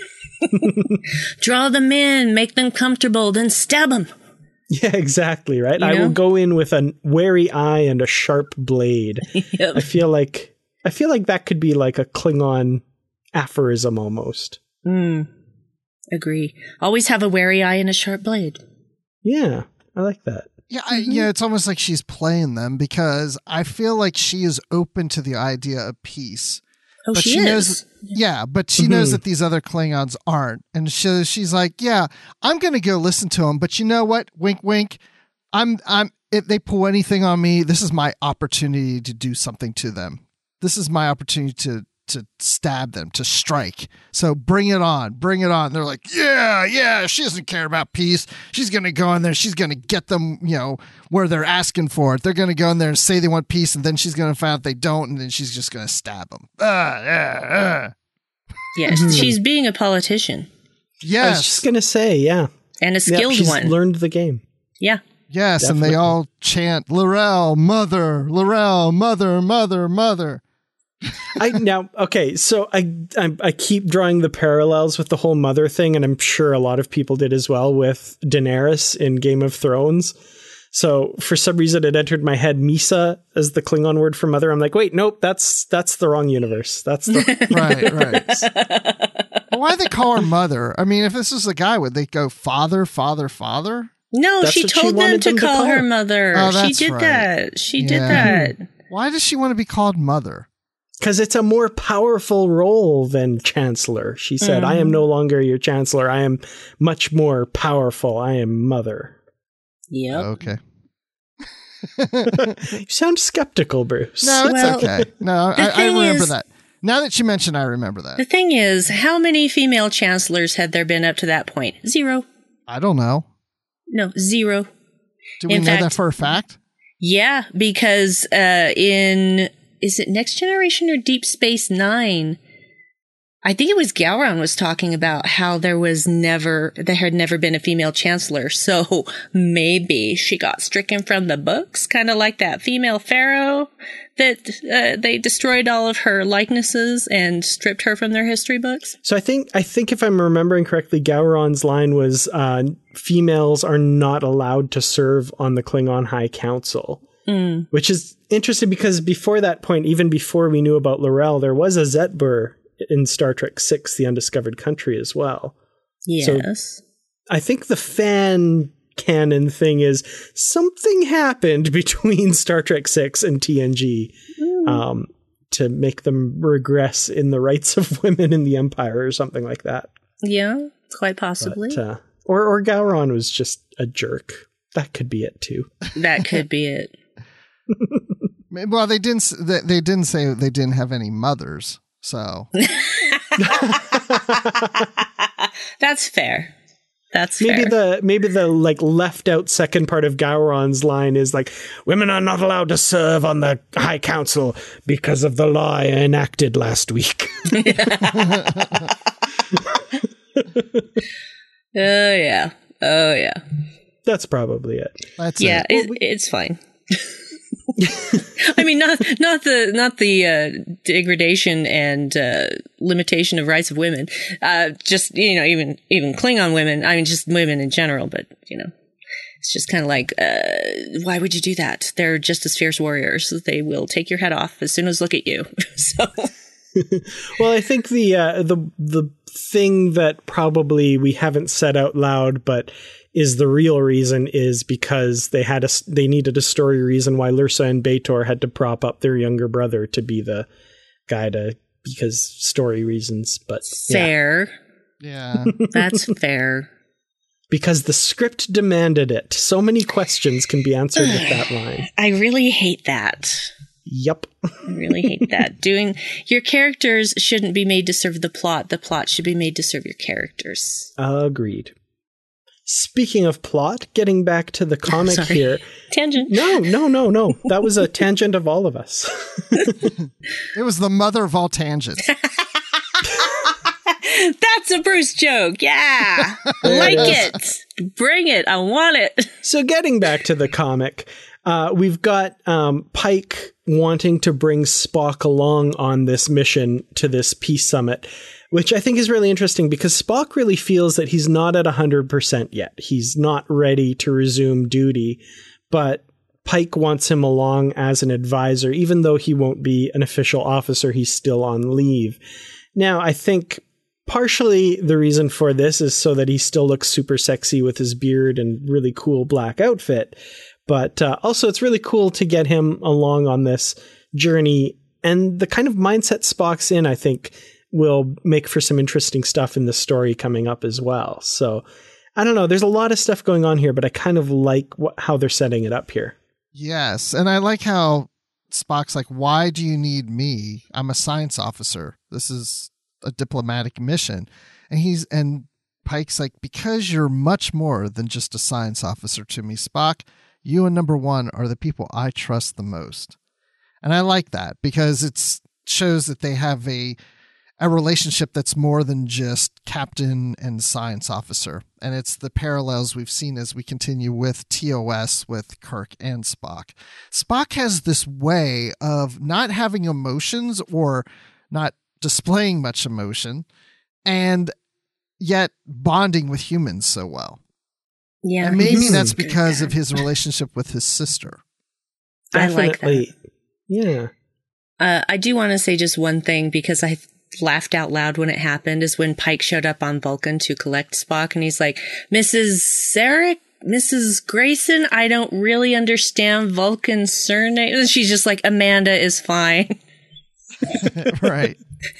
Draw them in, make them comfortable, then stab them. Yeah, exactly, right? You I know? will go in with a wary eye and a sharp blade. Yep. I feel like I feel like that could be like a Klingon aphorism almost. Mm, agree. Always have a wary eye and a sharp blade. Yeah, I like that. Yeah, I, yeah, it's almost like she's playing them because I feel like she is open to the idea of peace. Oh, but she, she is. knows, yeah, but she mm-hmm. knows that these other Klingons aren't, and she, she's like, "Yeah, I'm going to go listen to them." But you know what? Wink, wink. I'm, I'm. If they pull anything on me, this is my opportunity to do something to them. This is my opportunity to to stab them, to strike. So bring it on, bring it on. They're like, yeah, yeah, she doesn't care about peace. She's going to go in there. She's going to get them, you know, where they're asking for it. They're going to go in there and say they want peace. And then she's going to find out they don't. And then she's just going to stab them. Ah, ah, ah. Yeah, she's being a politician. Yes. I was just going to say, yeah. And a skilled yeah, she's one. learned the game. Yeah. Yes, Definitely. and they all chant, L'Rell, mother, L'Rell, mother, mother, mother. I now okay, so I, I I keep drawing the parallels with the whole mother thing, and I'm sure a lot of people did as well with Daenerys in Game of Thrones. So for some reason, it entered my head Misa as the Klingon word for mother. I'm like, wait, nope, that's that's the wrong universe. That's the Right, right. But why do they call her mother? I mean, if this was a guy, would they go father, father, father? No, That's she what she told them wanted to them to call call her her. mother. Oh, she that's did right. that. She did Yeah. that. Why does she want to be called mother? because it's a more powerful role than Chancellor. She said, mm. I am no longer your Chancellor. I am much more powerful. I am Mother. Yep. Okay. You sound skeptical, Bruce. No, it's Well, okay. No, I, I thing remember is- that. Now that you mention, I remember The that. thing is, how many female chancellors had there been up to that point? Zero. I don't know. No, zero. Do we In know fact- that for a fact? Yeah, because uh, in, is it Next Generation or Deep Space Nine? I think it was Gowron was talking about how there was never, there had never been a female chancellor. So maybe she got stricken from the books, kind of like that female pharaoh that uh, they destroyed all of her likenesses and stripped her from their history books. So I think I think if I'm remembering correctly, Gowron's line was uh, females are not allowed to serve on the Klingon High Council, Mm. which is interesting because before that point, even before we knew about L'Rell, there was a Zetbur in Star Trek six, The Undiscovered Country as well. Yes. I think the fan canon thing is something happened between Star Trek six and T N G Mm. um, to make them regress in the rights of women in the Empire or something like that. Yeah, quite possibly. But, uh, or, or Gowron was just a jerk. That could be it too. That could be it. Well, they didn't. s- They, they didn't say they didn't have any mothers. So That's fair. That's Maybe fair. the maybe the like left out second part of Gowron's line is like, women are not allowed to serve on the High Council because of the law I enacted last week. Oh, yeah. Oh, yeah. That's probably it. that's Yeah, it. it, it's fine. I mean, not not the not the uh, degradation and uh, limitation of rights of women. Uh, just you know, even even Klingon women. I mean, just women in general. But you know, it's just kind of like, uh, why would you do that? They're just as fierce warriors. They will take your head off as soon as look at you. So Well, I think the uh, the the thing that probably we haven't said out loud, but is the real reason, is because they had a they needed a story reason why Lursa and B'Etor had to prop up their younger brother to be the guy to because story reasons. But yeah, fair. Yeah. That's fair. because the script demanded it. So many questions can be answered with that line. I really hate that. Yep. I really hate that. Doing your characters shouldn't be made to serve the plot. The plot should be made to serve your characters. Agreed. Speaking of plot, getting back to the comic Sorry. here. Tangent. No, no, no, no. That was a tangent of all of us. It was the mother of all tangents. That's a Bruce joke. Yeah. Like it. Bring it. I want it. So getting back to the comic, uh, we've got um, Pike wanting to bring Spock along on this mission to this peace summit, which I think is really interesting because Spock really feels that he's not at one hundred percent yet. He's not ready to resume duty, but Pike wants him along as an advisor. Even though he won't be an official officer, he's still on leave. Now, I think partially the reason for this is so that he still looks super sexy with his beard and really cool black outfit. But uh, also it's really cool to get him along on this journey. And the kind of mindset Spock's in, I think, will make for some interesting stuff in the story coming up as well. So I don't know. There's a lot of stuff going on here, but I kind of like what, how they're setting it up here. Yes. And I like how Spock's like, why do you need me? I'm a science officer. This is a diplomatic mission. And he's, and Pike's like, because you're much more than just a science officer to me, Spock. You and number one are the people I trust the most. And I like that because it's shows that they have a, a relationship that's more than just captain and science officer. And it's the parallels we've seen as we continue with T O S with Kirk and Spock. Spock has this way of not having emotions or not displaying much emotion, and yet bonding with humans so well. Yeah. And maybe he's that's good because guy. of his relationship with his sister. I like Definitely. Yeah. Uh, I do want to say just one thing because I laughed out loud when it happened is when Pike showed up on Vulcan to collect Spock and he's like, Missus Sarek, Missus Grayson, I don't really understand Vulcan's surname. And she's just like, Amanda is fine. Right.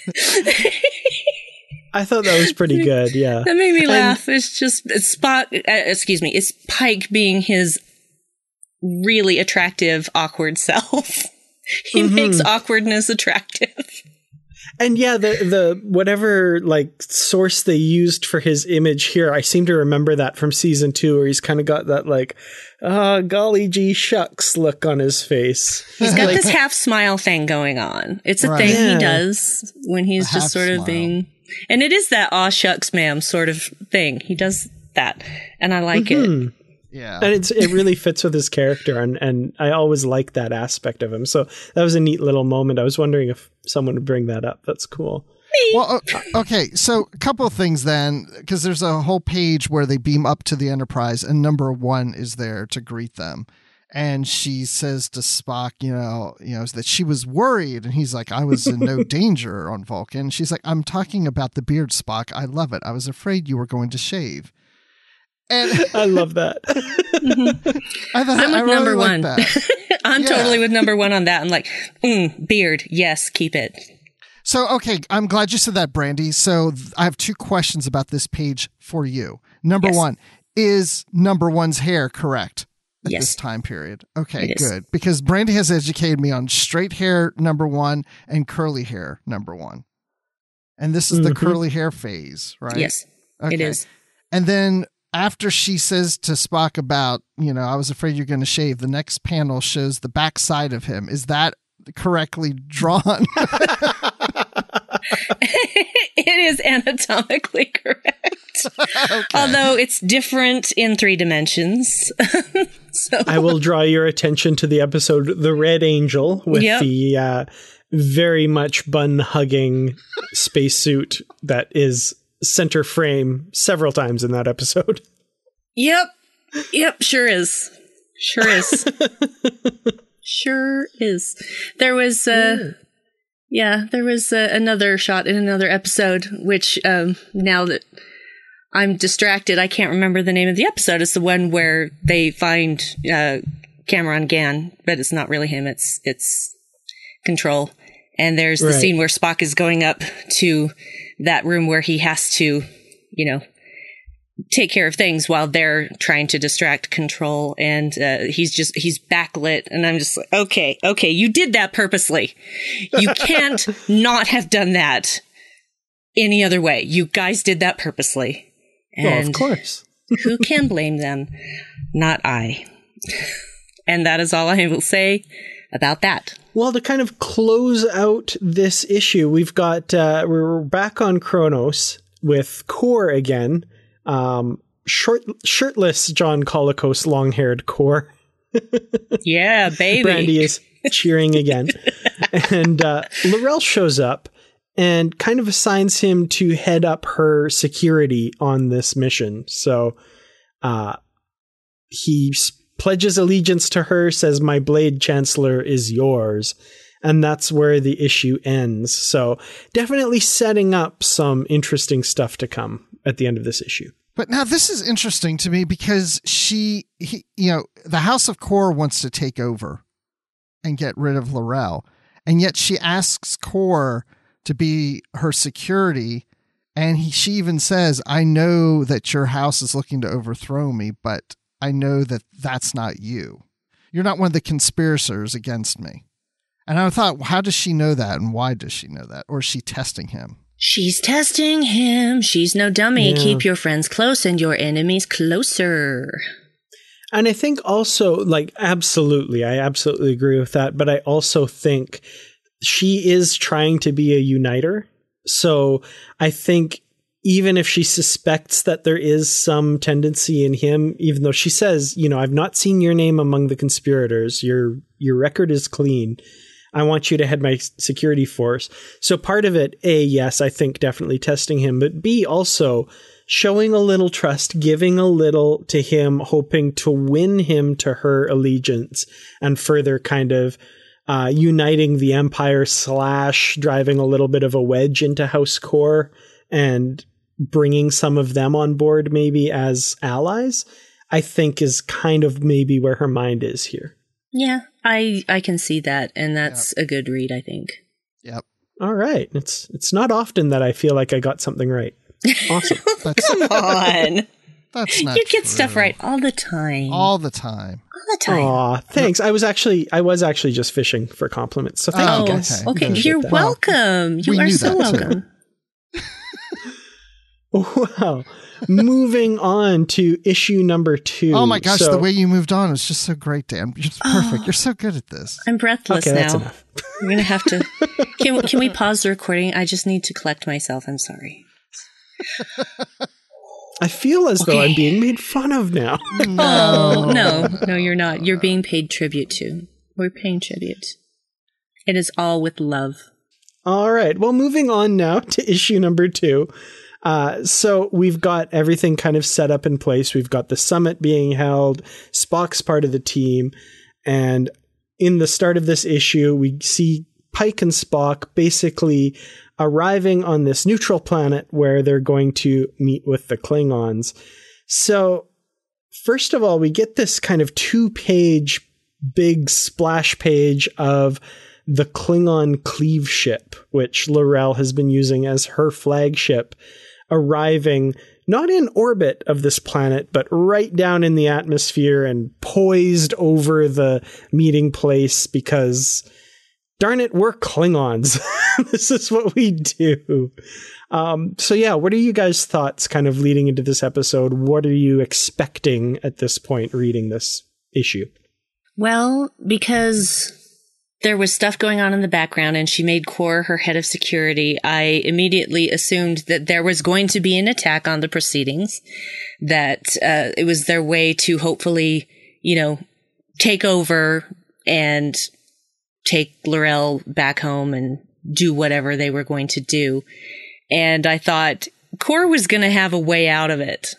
I thought that was pretty good. Yeah. That made me And- laugh. It's just it's Spock, uh, excuse me, it's Pike being his really attractive, awkward self. He Mhm. makes awkwardness attractive. And yeah, the the whatever like source they used for his image here, I seem to remember that from season two, where he's kind of got that like, ah, golly gee shucks look on his face. He's got Like, this half smile thing going on. It's a Right. thing Yeah. he does when he's A just half sort of smile. being, and it is that aw shucks ma'am sort of thing. He does that, and I like it. mhm. Yeah. And it's it really fits with his character, and and I always like that aspect of him. So that was a neat little moment. I was wondering if someone would bring that up. That's cool. Well, o- okay, so a couple of things then, because there's a whole page where they beam up to the Enterprise, and number one is there to greet them. And she says to Spock, you know, you know, that she was worried, and he's like, I was in no danger on Vulcan. She's like, I'm talking about the beard, Spock. I love it. I was afraid you were going to shave. And I love that. I thought I'm I with really number liked one. that. I'm Yeah. totally with number one on that. I'm like, mm, beard, yes, keep it. So, okay, I'm glad you said that, Brandy. So th- I have two questions about this page for you. Number Yes. one, is number one's hair correct at Yes. this time period? Okay, It is. good. Because Brandy has educated me on straight hair number one and curly hair number one. And this is the Mhm. curly hair phase, right? Yes, Okay. it is. And then after she says to Spock about, you know, I was afraid you're going to shave, the next panel shows the backside of him. Is that correctly drawn? It is anatomically correct. Although it's different in three dimensions. So I will draw your attention to the episode The Red Angel with Yep. the uh, very much bun-hugging spacesuit that is center frame several times in that episode. Yep. Yep, sure is. Sure is. Sure is. There was uh yeah, there was uh, another shot in another episode which um now that I'm distracted, I can't remember the name of the episode. It's the one where they find uh Cameron Gann, but it's not really him, it's it's Control. And there's the Right. scene where Spock is going up to that room where he has to, you know, take care of things while they're trying to distract Control. And uh, he's just, he's backlit. And I'm just like, okay, okay, you did that purposely. You can't not have done that any other way. You guys did that purposely. And Well, of course. who can blame them? Not I. And that is all I will say about that. Well, to kind of close out this issue, we've got, uh, we're back on Kronos with Core again. Um, short, shirtless John Colicos, long-haired Core. Yeah, baby. Brandy is cheering again. And uh, L'Rell shows up and kind of assigns him to head up her security on this mission. So uh, he s- pledges allegiance to her, says, my Blade Chancellor is yours. And that's where the issue ends. So definitely setting up some interesting stuff to come at the end of this issue. But now this is interesting to me because she, he, you know, the House of Core wants to take over and get rid of L'Rell. And yet she asks Core to be her security. And he, she even says, I know that your house is looking to overthrow me, but I know that that's not you. You're not one of the conspirators against me. And I thought, well, how does she know that? And why does she know that? Or is she testing him? She's testing him. She's no dummy. Yeah. Keep your friends close and your enemies closer. And I think also, like, absolutely, I absolutely agree with that. But I also think she is trying to be a uniter. So I think even if she suspects that there is some tendency in him, even though she says, you know, I've not seen your name among the conspirators, your your record is clean, I want you to head my security force. So part of it, A, yes, I think definitely testing him, but B, also showing a little trust, giving a little to him, hoping to win him to her allegiance and further kind of uh, uniting the Empire slash driving a little bit of a wedge into House Core and bringing some of them on board maybe as allies, I think is kind of maybe where her mind is here. Yeah, I I can see that, and that's yep. a good read, I think. Yep. All right. It's it's not often that I feel like I got something right. Awesome. Come on. That's not You get true. stuff right all the time. All the time. All the time. Aw, thanks. I was actually I was actually just fishing for compliments. So thank oh, you guys. Okay, Good. you're that. welcome. You We are knew so that, too. welcome. Wow. Moving on to issue number two. Oh my gosh, So- the way you moved on was just so great, Dan. You're perfect. You're so good at this. I'm breathless Okay, that's now. enough. We're gonna have to. Can can we pause the recording? I just need to collect myself. I'm sorry. I feel as though Okay. I'm being made fun of now. Oh no, no, you're not. You're being paid tribute to. We're paying tribute. It is all with love. All right. Well, moving on now to issue number two. Uh, so we've got everything kind of set up in place. We've got the summit being held. Spock's part of the team. And in the start of this issue, we see Pike and Spock basically arriving on this neutral planet where they're going to meet with the Klingons. So first of all, we get this kind of two-page big splash page of the Klingon cleave ship, which L'Rell has been using as her flagship, arriving not in orbit of this planet, but right down in the atmosphere and poised over the meeting place because, darn it, we're Klingons. This is what we do. Um, so yeah, what are you guys' thoughts kind of leading into this episode? What are you expecting at this point reading this issue? Well, because there was stuff going on in the background and she made Core her head of security, I immediately assumed that there was going to be an attack on the proceedings, that uh, it was their way to hopefully, you know, take over and take L'Rell back home and do whatever they were going to do. And I thought Core was going to have a way out of it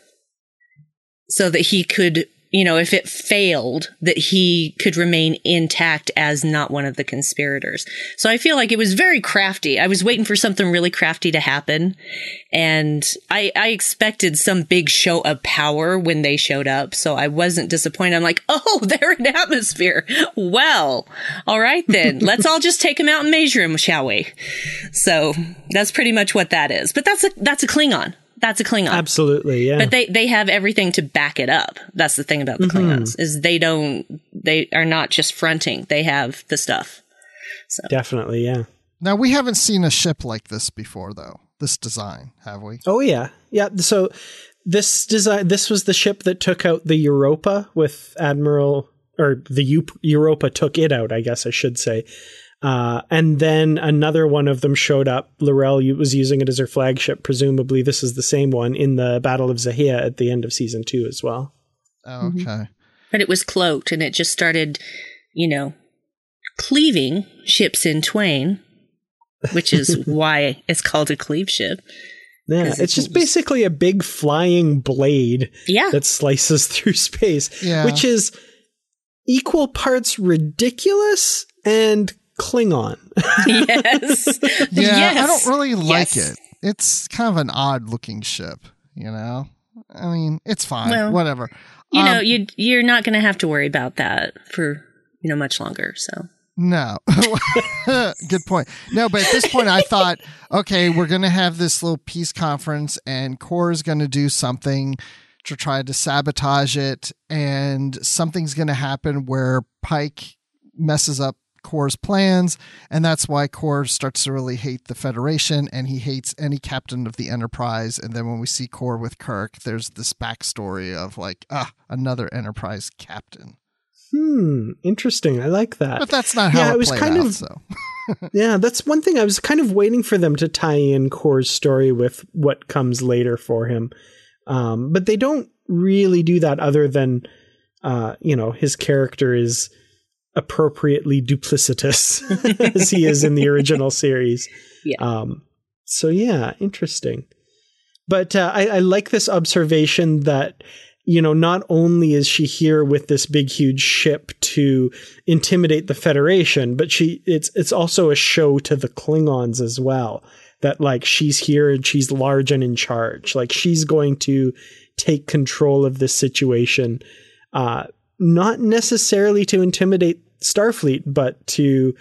so that he could, you know, if it failed, that he could remain intact as not one of the conspirators. So I feel like it was very crafty. I was waiting for something really crafty to happen. And I, I expected some big show of power when they showed up. So I wasn't disappointed. I'm like, oh, they're in atmosphere. Well, all right then. Let's all just take him out and measure him, shall we? So that's pretty much what that is. But that's a, that's a Klingon. That's a Klingon. Absolutely, yeah. But they, they have everything to back it up. That's the thing about the Mm-hmm. Klingons, is they don't, they are not just fronting. They have the stuff. So Definitely, yeah. Now, we haven't seen a ship like this before, though. This design, have we? Oh yeah, yeah. So this design, this was the ship that took out the Europa with Admiral, or the U- Europa took it out, I guess I should say. Uh, and then another one of them showed up. L'Rell was using it as her flagship. Presumably, this is the same one in the Battle of Zahia at the end of season two as well. Oh, okay. Mm-hmm. but it was cloaked and it just started, you know, cleaving ships in twain, which is why it's called a cleave ship. Yeah, it's, it's just basically a big flying blade yeah. that slices through space, yeah. which is equal parts ridiculous and Klingon. Yes. Yeah, yes. I don't really like yes. it. It's kind of an odd looking ship, you know? I mean, it's fine. Well, whatever. You um, know, you you're not going to have to worry about that for, you know, much longer, so. No. Good point. No, but at this point I thought, okay, we're going to have this little peace conference and Core is going to do something to try to sabotage it, and something's going to happen where Pike messes up Core's plans, and that's why Core starts to really hate the Federation, and he hates any captain of the Enterprise. And then when we see Core with Kirk, there's this backstory of like, ah, another Enterprise captain. Hmm, interesting. I like that. But that's not how yeah, it, it was played kind out, of so. Yeah, that's one thing I was kind of waiting for them to tie in Kor's story with what comes later for him. Um, but they don't really do that other than, uh, you know, his character is appropriately duplicitous as he is in the original series. Yeah. Um, so yeah, interesting. But uh, I, I like this observation that, you know, not only is she here with this big, huge ship to intimidate the Federation, but she it's it's also a show to the Klingons as well. That, like, she's here and she's large and in charge. Like, she's going to take control of this situation, uh, not necessarily to intimidate Starfleet, but to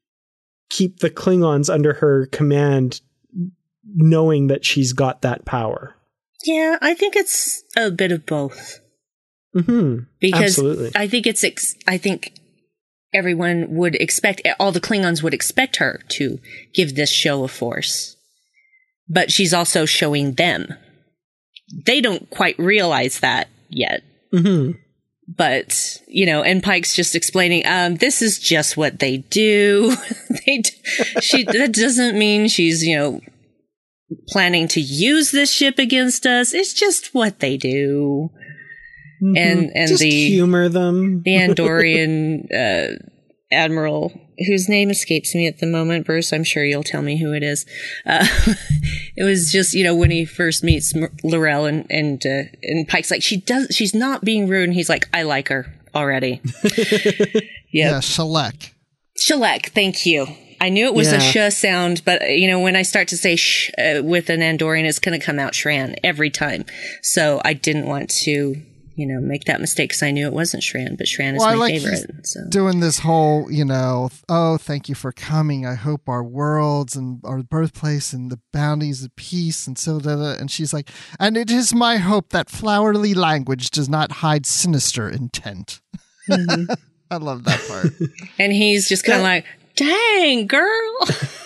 keep the Klingons under her command, knowing that she's got that power. Yeah, I think it's a bit of both. Mm-hmm. Because Absolutely. I think it's, ex- I think everyone would expect, all the Klingons would expect her to give this show of force. But she's also showing them. They don't quite realize that yet. Mm-hmm. But, you know, and Pike's just explaining, um, this is just what they do. they, d- she, that doesn't mean she's, you know, planning to use this ship against us. It's just what they do. Mm-hmm. And, and Just the, humor them. the Andorian, uh, admiral, whose name escapes me at the moment, Bruce, I'm sure you'll tell me who it is. Uh, it was just, you know, when he first meets L'Rell and, and, uh, and Pike's like, she does, she's not being rude. And he's like, I like her already. Yep. Yeah, Shalek. Shalek, thank you. I knew it was Yeah. a sh sound, but, you know, when I start to say sh uh, with an Andorian, it's going to come out Shran every time. So I didn't want to, you know, make that mistake because I knew it wasn't Shran, but Shran is Well, I my like favorite. he's So. doing this whole, you know, oh, thank you for coming. I hope our worlds and our birthplace and the bounties of peace and so da, da. And she's like, and it is my hope that flowery language does not hide sinister intent. Mm-hmm. I love that part. And he's just kind of like, dang, girl.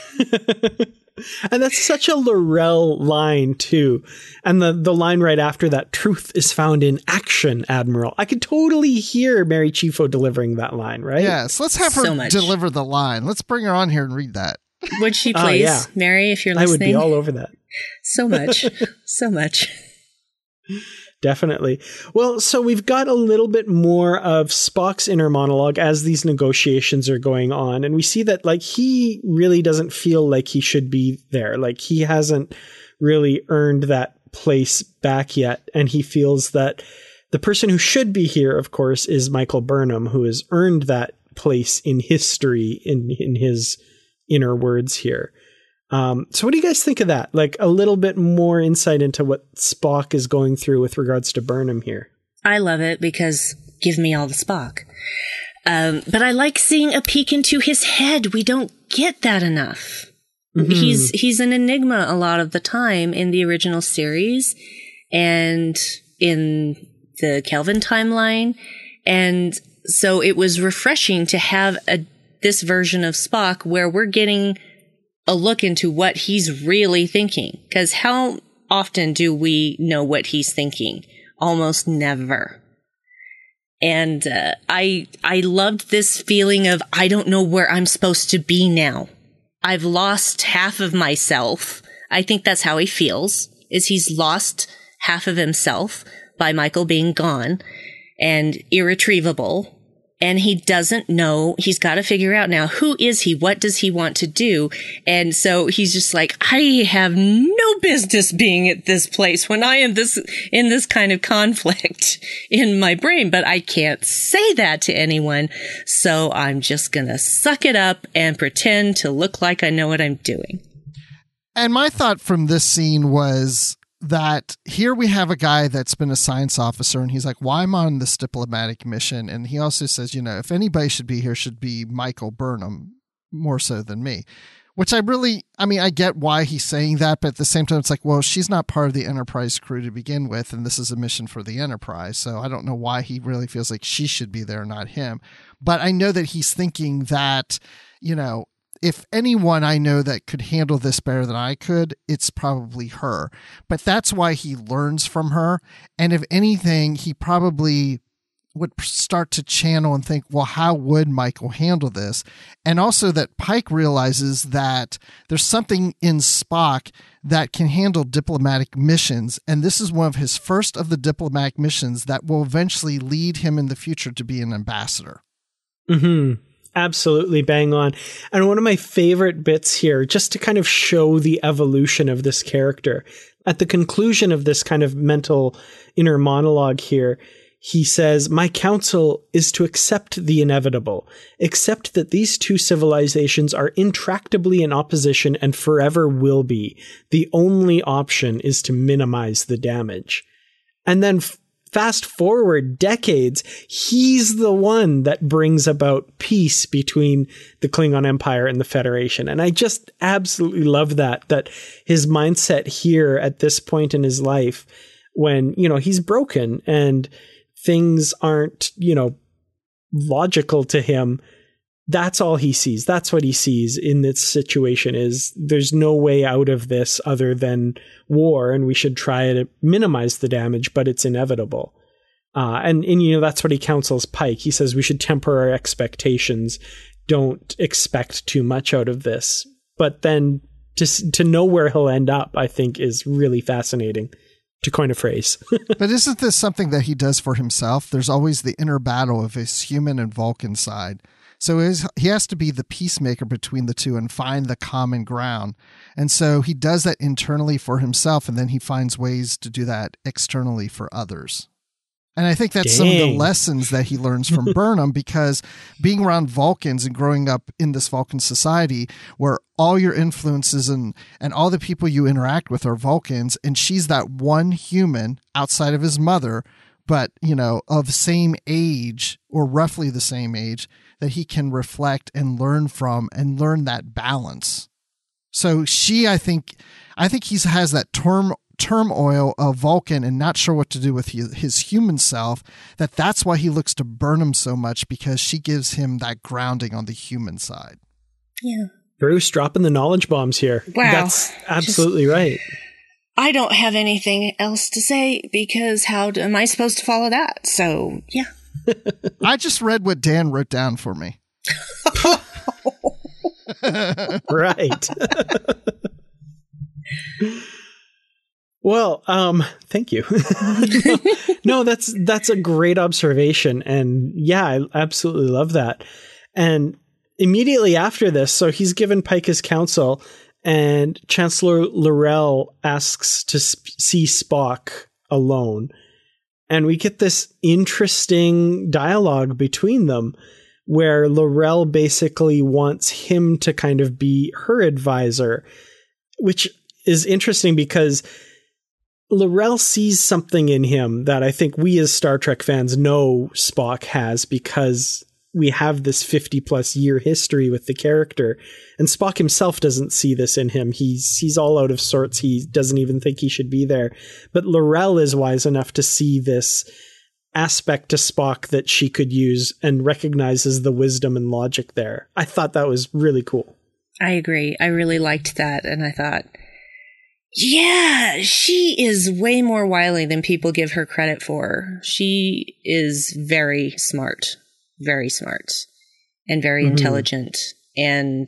And that's such a L'Rell line, too. And the, the line right after that, truth is found in action, Admiral. I could totally hear Mary Chieffo delivering that line, right? Yes, let's have her So much. deliver the line. Let's bring her on here and read that. Would she Oh, please, yeah. Mary, if you're I would listening? be all over that. So much. So much. Definitely. Well, so we've got a little bit more of Spock's inner monologue as these negotiations are going on. And we see that, like, he really doesn't feel like he should be there. Like, he hasn't really earned that place back yet. And he feels that the person who should be here, of course, is Michael Burnham, who has earned that place in history in, in his inner words here. Um, so what do you guys think of that? Like, a little bit more insight into what Spock is going through with regards to Burnham here. I love it because give me all the Spock. Um, but I like seeing a peek into his head. We don't get that enough. Mm-hmm. He's, he's an enigma a lot of the time in the original series and in the Kelvin timeline. And so it was refreshing to have a, this version of Spock where we're getting a look into what he's really thinking. Because how often do we know what he's thinking? Almost never. And uh, I I loved this feeling of, I don't know where I'm supposed to be now. I've lost half of myself. I think that's how he feels, is he's lost half of himself by Michael being gone and irretrievable. And he doesn't know. He's got to figure out now, who is he? What does he want to do? And so he's just like, I have no business being at this place when I am this in this kind of conflict in my brain, but I can't say that to anyone. So I'm just going to suck it up and pretend to look like I know what I'm doing. And my thought from this scene was that here we have a guy that's been a science officer and he's like, well, I'm on this diplomatic mission. And he also says, you know, if anybody should be here, should be Michael Burnham more so than me, which I really, I mean, I get why he's saying that, but at the same time, it's like, well, she's not part of the Enterprise crew to begin with. And this is a mission for the Enterprise. So I don't know why he really feels like she should be there, not him. But I know that he's thinking that, you know, if anyone I know that could handle this better than I could, it's probably her. But that's why he learns from her. And if anything, he probably would start to channel and think, well, how would Michael handle this? And also that Pike realizes that there's something in Spock that can handle diplomatic missions. And this is one of his first of the diplomatic missions that will eventually lead him in the future to be an ambassador. Mm-hmm. Absolutely bang on. And one of my favorite bits here, just to kind of show the evolution of this character, at the conclusion of this kind of mental inner monologue here, he says, "My counsel is to accept the inevitable, accept that these two civilizations are intractably in opposition and forever will be. The only option is to minimize the damage." And then f- fast forward decades, he's the one that brings about peace between the Klingon Empire and the Federation. And I just absolutely love that, that his mindset here at this point in his life, when, you know, he's broken and things aren't, you know, logical to him, that's all he sees. That's what he sees in this situation, is there's no way out of this other than war, and we should try to minimize the damage, but it's inevitable. Uh, and, and, you know, that's what he counsels Pike. He says we should temper our expectations. Don't expect too much out of this. But then to, to know where he'll end up, I think, is really fascinating. To coin a phrase. But isn't this something that he does for himself? There's always the inner battle of his human and Vulcan side. So is, he has to be the peacemaker between the two and find the common ground. And so he does that internally for himself, and then he finds ways to do that externally for others. And I think that's Dang. some of the lessons that he learns from Burnham, because being around Vulcans and growing up in this Vulcan society where all your influences and, and all the people you interact with are Vulcans, and she's that one human outside of his mother, but, you know, of same age or roughly the same age, that he can reflect and learn from and learn that balance. So she, I think, I think he has that term turmoil of Vulcan and not sure what to do with his, his human self, that that's why he looks to Burnham so much, because she gives him that grounding on the human side. Yeah. Bruce dropping the knowledge bombs here. Wow. That's absolutely Just, right. I don't have anything else to say, because how do, am I supposed to follow that? So, yeah. I just read what Dan wrote down for me. Right. Well, um, thank you. no, no, that's that's a great observation. And yeah, I absolutely love that. And immediately after this, so he's given Pike his counsel, and Chancellor L'Rell asks to sp- see Spock alone. And we get this interesting dialogue between them, where L'Rell basically wants him to kind of be her advisor, which is interesting because L'Rell sees something in him that I think we as Star Trek fans know Spock has, because we have this fifty plus year history with the character, and Spock himself doesn't see this in him. He's, he's all out of sorts. He doesn't even think he should be there. But L'Rell is wise enough to see this aspect to Spock that she could use and recognizes the wisdom and logic there. I thought that was really cool. I agree. I really liked that. And I thought, yeah, she is way more wily than people give her credit for. She is very smart, very smart, and very mm-hmm. intelligent. And,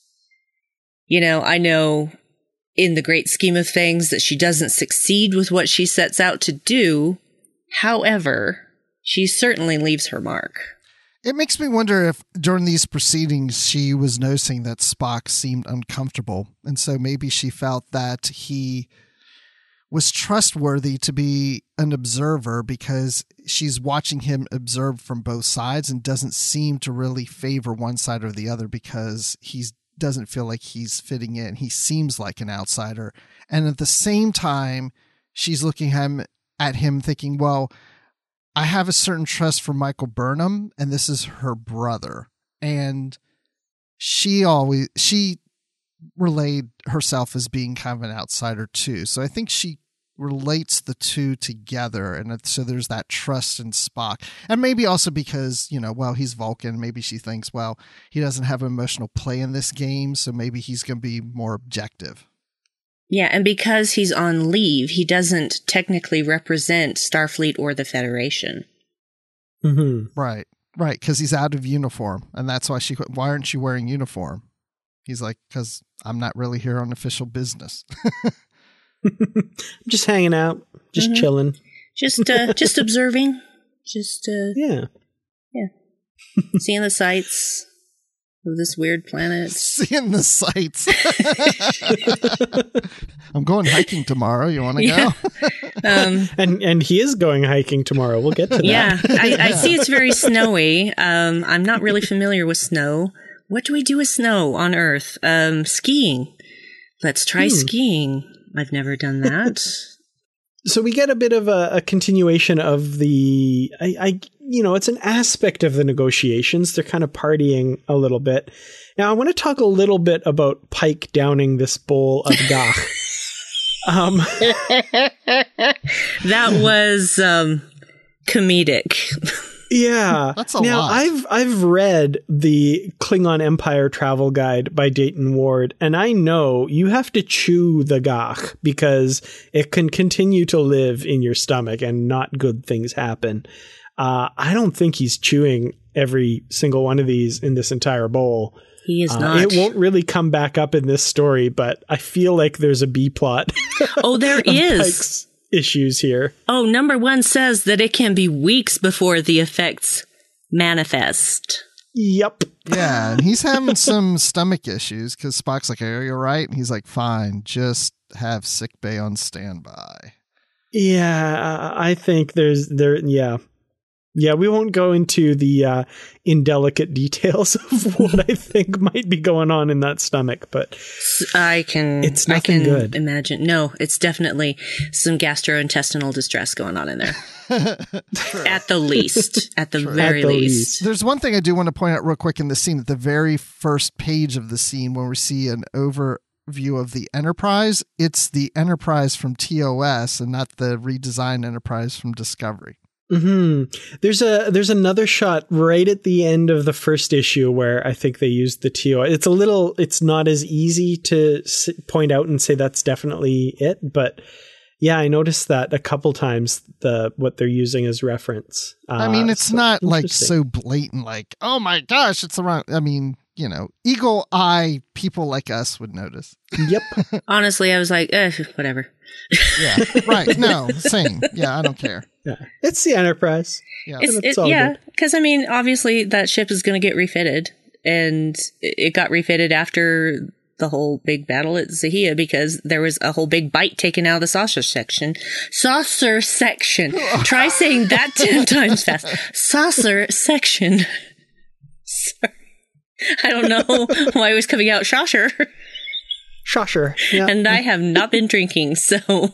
you know, I know in the great scheme of things that she doesn't succeed with what she sets out to do. However, she certainly leaves her mark. It makes me wonder if during these proceedings she was noticing that Spock seemed uncomfortable, and so maybe she felt that he was trustworthy to be an observer, because she's watching him observe from both sides and doesn't seem to really favor one side or the other, because he doesn't feel like he's fitting in. He seems like an outsider. And at the same time, she's looking at him, at him thinking, well, I have a certain trust for Michael Burnham, and this is her brother. And she always, she relayed herself as being kind of an outsider too. So I think she relates the two together. And so there's that trust in Spock. And maybe also because, you know, well, he's Vulcan. Maybe she thinks, well, he doesn't have emotional play in this game, so maybe he's going to be more objective. Yeah, and because he's on leave, he doesn't technically represent Starfleet or the Federation. Mm-hmm. Right, right, because he's out of uniform, and that's why she. Why aren't you wearing uniform? He's like, because I'm not really here on official business. Just hanging out, just mm-hmm. chilling, just uh, just observing, just uh, yeah, yeah, seeing the sights of this weird planet. Seeing the sights. I'm going hiking tomorrow. You want to yeah. go? um, and and he is going hiking tomorrow. We'll get to that. Yeah, I, I see it's very snowy. Um, I'm not really familiar with snow. What do we do with snow on Earth? Um, skiing. Let's try hmm. skiing. I've never done that. So we get a bit of a, a continuation of the, I, I, you know, it's an aspect of the negotiations. They're kind of partying a little bit. Now, I want to talk a little bit about Pike downing this bowl of gach. um, that was um, comedic. Yeah. That's a now, lot. I've I've read the Klingon Empire Travel Guide by Dayton Ward, and I know you have to chew the gach because it can continue to live in your stomach and not good things happen. Uh, I don't think he's chewing every single one of these in this entire bowl. He is uh, not. It won't really come back up in this story, but I feel like there's a B plot. Oh, there is. Pike's issues here. Oh, number one says that it can be weeks before the effects manifest. Yep. Yeah, and he's having some stomach issues because Spock's like, "Are you all right?" And he's like, "Fine, just have sick bay on standby." Yeah, I think there's there. Yeah. Yeah, we won't go into the uh, indelicate details of what I think might be going on in that stomach, but I can it's I nothing can good. imagine. No, it's definitely some gastrointestinal distress going on in there. At the least. At the True. very At the least. least. There's one thing I do want to point out real quick in the scene, at the very first page of the scene when we see an overview of the Enterprise, it's the Enterprise from T O S and not the redesigned Enterprise from Discovery. Hmm. There's a there's another shot right at the end of the first issue where I think they used the T O. It's a little. It's not as easy to s- point out and say that's definitely it, but yeah, I noticed that a couple times. The what they're using as reference. Uh, I mean, it's so not like so blatant. Like, oh my gosh, it's the wrong. I mean, you know, eagle eye people like us would notice. Yep. Honestly, I was like, eh, whatever. Yeah. Right. No. Same. Yeah. I don't care. Yeah. It's the Enterprise. Yeah. It's, It's it, all yeah, good. because I mean, obviously that ship is going to get refitted, and it got refitted after the whole big battle at Zahia because there was a whole big bite taken out of the saucer section. Saucer section. Try saying that ten times fast. Saucer section. Sorry. I don't know why it was coming out Shosher. Shosher. Yeah. And I have not been drinking, so.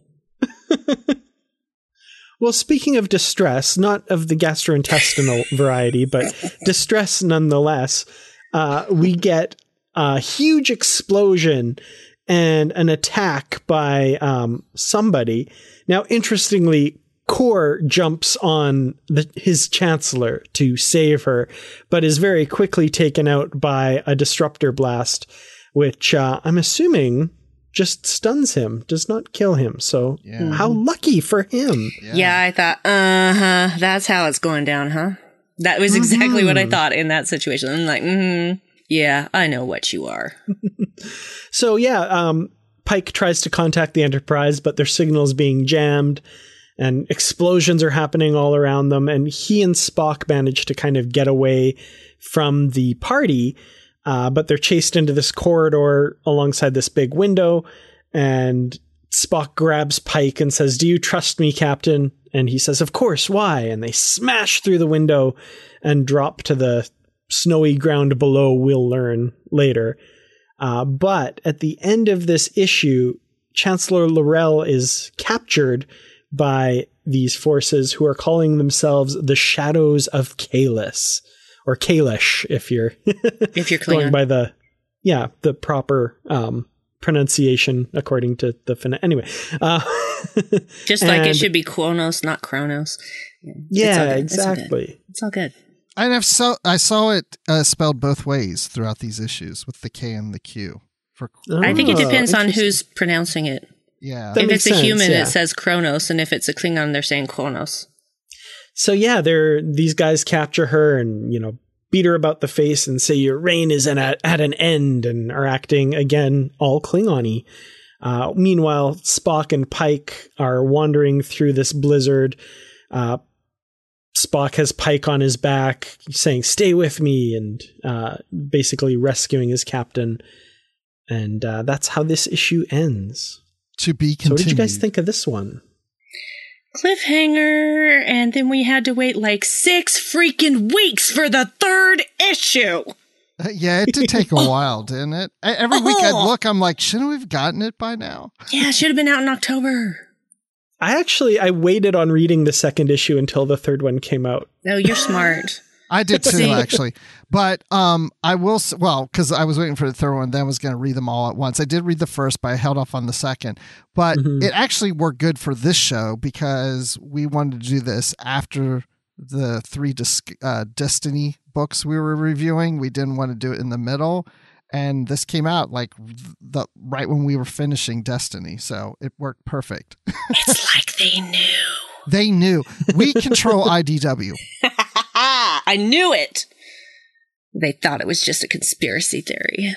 Well, speaking of distress, not of the gastrointestinal variety, but distress nonetheless, uh, we get a huge explosion and an attack by um, somebody. Now, interestingly, Kor jumps on the, his chancellor to save her, but is very quickly taken out by a disruptor blast, which uh, I'm assuming just stuns him, does not kill him. So Yeah. how lucky for him. Yeah. Yeah, I thought, uh-huh, that's how it's going down, huh? That was exactly Mm-hmm. what I thought in that situation. I'm like, mm-hmm, yeah, I know what you are. So yeah, um, Pike tries to contact the Enterprise, but their signal is being jammed and explosions are happening all around them. And he and Spock manage to kind of get away from the party. Uh, but they're chased into this corridor alongside this big window, and Spock grabs Pike and says, "Do you trust me, Captain?" And he says, "Of course, why?" And they smash through the window and drop to the snowy ground below, we'll learn later. Uh, but at the end of this issue, Chancellor L'Rell is captured by these forces who are calling themselves the Shadows of Kahless. Or Kalish, if you're If you're going Klingon. by the yeah the proper um, pronunciation according to the fin- anyway. Uh, Just like it and- should be Kronos, not Kronos. Yeah, Yeah, it's all good. It's all good. exactly. It's all good. And I've saw I saw it uh, spelled both ways throughout these issues with the K and the Q. For I think it Oh, depends on interesting. who's pronouncing it. yeah, That if makes it's a sense, human, yeah. it says Kronos, and if it's a Klingon, they're saying Kronos. So yeah, they're these guys capture her and, you know, beat her about the face and say your reign is at, at an end, and are acting again all Klingon-y. Uh, meanwhile, Spock and Pike are wandering through this blizzard. Uh, Spock has Pike on his back saying, "Stay with me," and uh, basically rescuing his captain. And uh, that's how this issue ends. To be continued. So what did you guys think of this one? Cliffhanger, and then we had to wait like six freaking weeks for the third issue. Uh, yeah, it did take a while, didn't it? I, every week I'd look, I'm like, shouldn't we have gotten it by now? Yeah, it should have been out in October. I actually, I waited on reading the second issue until the third one came out. No, you're smart. I did too, actually. But um, I will, s- well, because I was waiting for the third one, then I was going to read them all at once. I did read the first, but I held off on the second. But mm-hmm. it actually worked good for this show because we wanted to do this after the three dis- uh, Destiny books we were reviewing. We didn't want to do it in the middle. And this came out like the right when we were finishing Destiny. So it worked perfect. It's like they knew. They knew. We control I D W. I knew it. They thought it was just a conspiracy theory.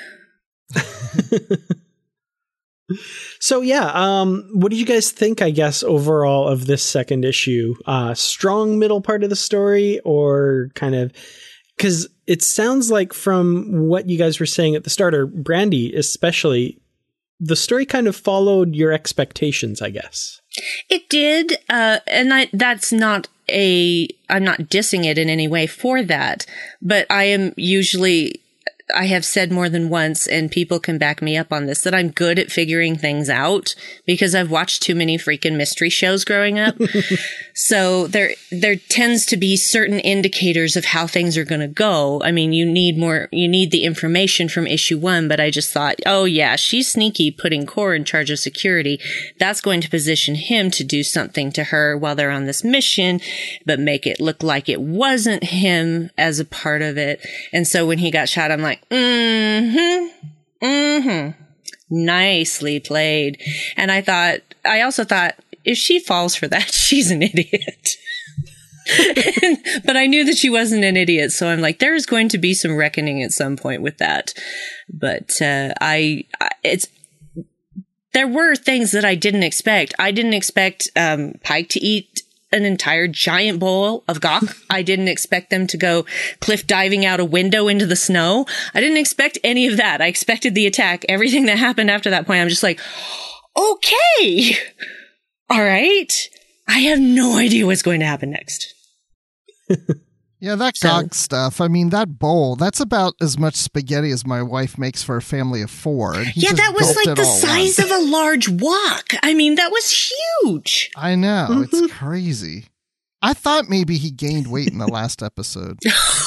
So yeah, um, what did you guys think, I guess, overall of this second issue? Uh, strong middle part of the story, or kind of... Because it sounds like from what you guys were saying at the start, or Brandy especially, the story kind of followed your expectations, I guess. It did, uh, and I, that's not a... I'm not dissing it in any way for that, but I am usually... I have said more than once, and people can back me up on this, that I'm good at figuring things out because I've watched too many freaking mystery shows growing up. So there, there tends to be certain indicators of how things are going to go. I mean, you need more, you need the information from issue one, but I just thought, oh yeah, she's sneaky putting Kor in charge of security. That's going to position him to do something to her while they're on this mission, but make it look like it wasn't him as a part of it. And so when he got shot, I'm like, mm-hmm, mm-hmm. Nicely played. And I thought, I also thought, if she falls for that, she's an idiot. But I knew that she wasn't an idiot, so I'm like, there's going to be some reckoning at some point with that. But uh, I, I, it's, there were things that I didn't expect. I didn't expect um, Pike to eat an entire giant bowl of gawk. I didn't expect them to go cliff diving out a window into the snow. I didn't expect any of that. I expected the attack. Everything that happened after that point, I'm just like, okay, all right. I have no idea what's going to happen next. Yeah, that So- gog stuff. I mean, that bowl, that's about as much spaghetti as my wife makes for a family of four. And he Yeah, just that was gulped like it the all size once. of a large wok. I mean, that was huge. I know. It's crazy. I thought maybe he gained weight in the last episode.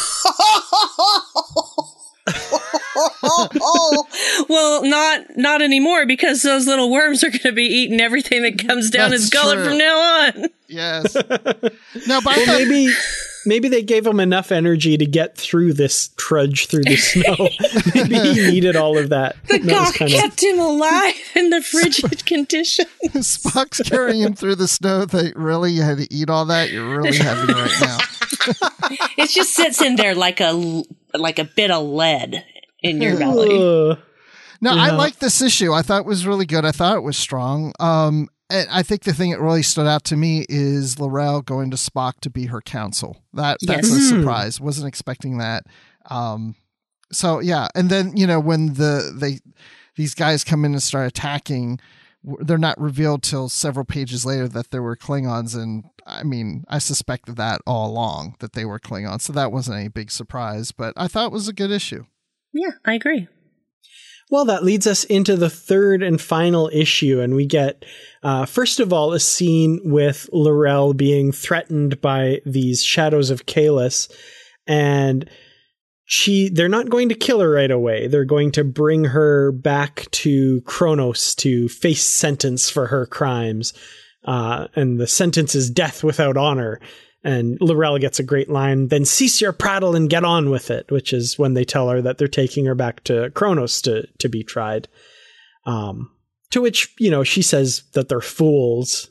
Well, not not anymore, because those little worms are going to be eating everything that comes down That's his gullet true. from now on. Yes. No, but I Well, thought, maybe maybe they gave him enough energy to get through this trudge through the snow. Maybe he needed all of that. The That was gawk kind of- kept him alive in the frigid condition. Spock's carrying him through the snow. They really had to eat all that. You're really heavy right now. It just sits in there like a like a bit of lead in your belly. Ugh. No, I Yeah. like this issue. I thought it was really good. I thought it was strong. Um, and I think the thing that really stood out to me is Laurel going to Spock to be her counsel. That that's Yes. a Hmm. surprise. Wasn't expecting that. Um, so yeah, and then you know when the they these guys come in and start attacking, w- they're not revealed till several pages later that there were Klingons, and I mean I suspected that all along that they were Klingons, so that wasn't any big surprise. But I thought it was a good issue. Yeah, I agree. Well, that leads us into the third and final issue, and we get, uh, first of all, a scene with Laurel being threatened by these shadows of Kahless, and she they're not going to kill her right away. They're going to bring her back to Kronos to face sentence for her crimes, uh, and the sentence is death without honor. And Laurel gets a great line, then cease your prattle and get on with it, which is when they tell her that they're taking her back to Kronos to, to be tried. Um, to which, you know, she says that they're fools.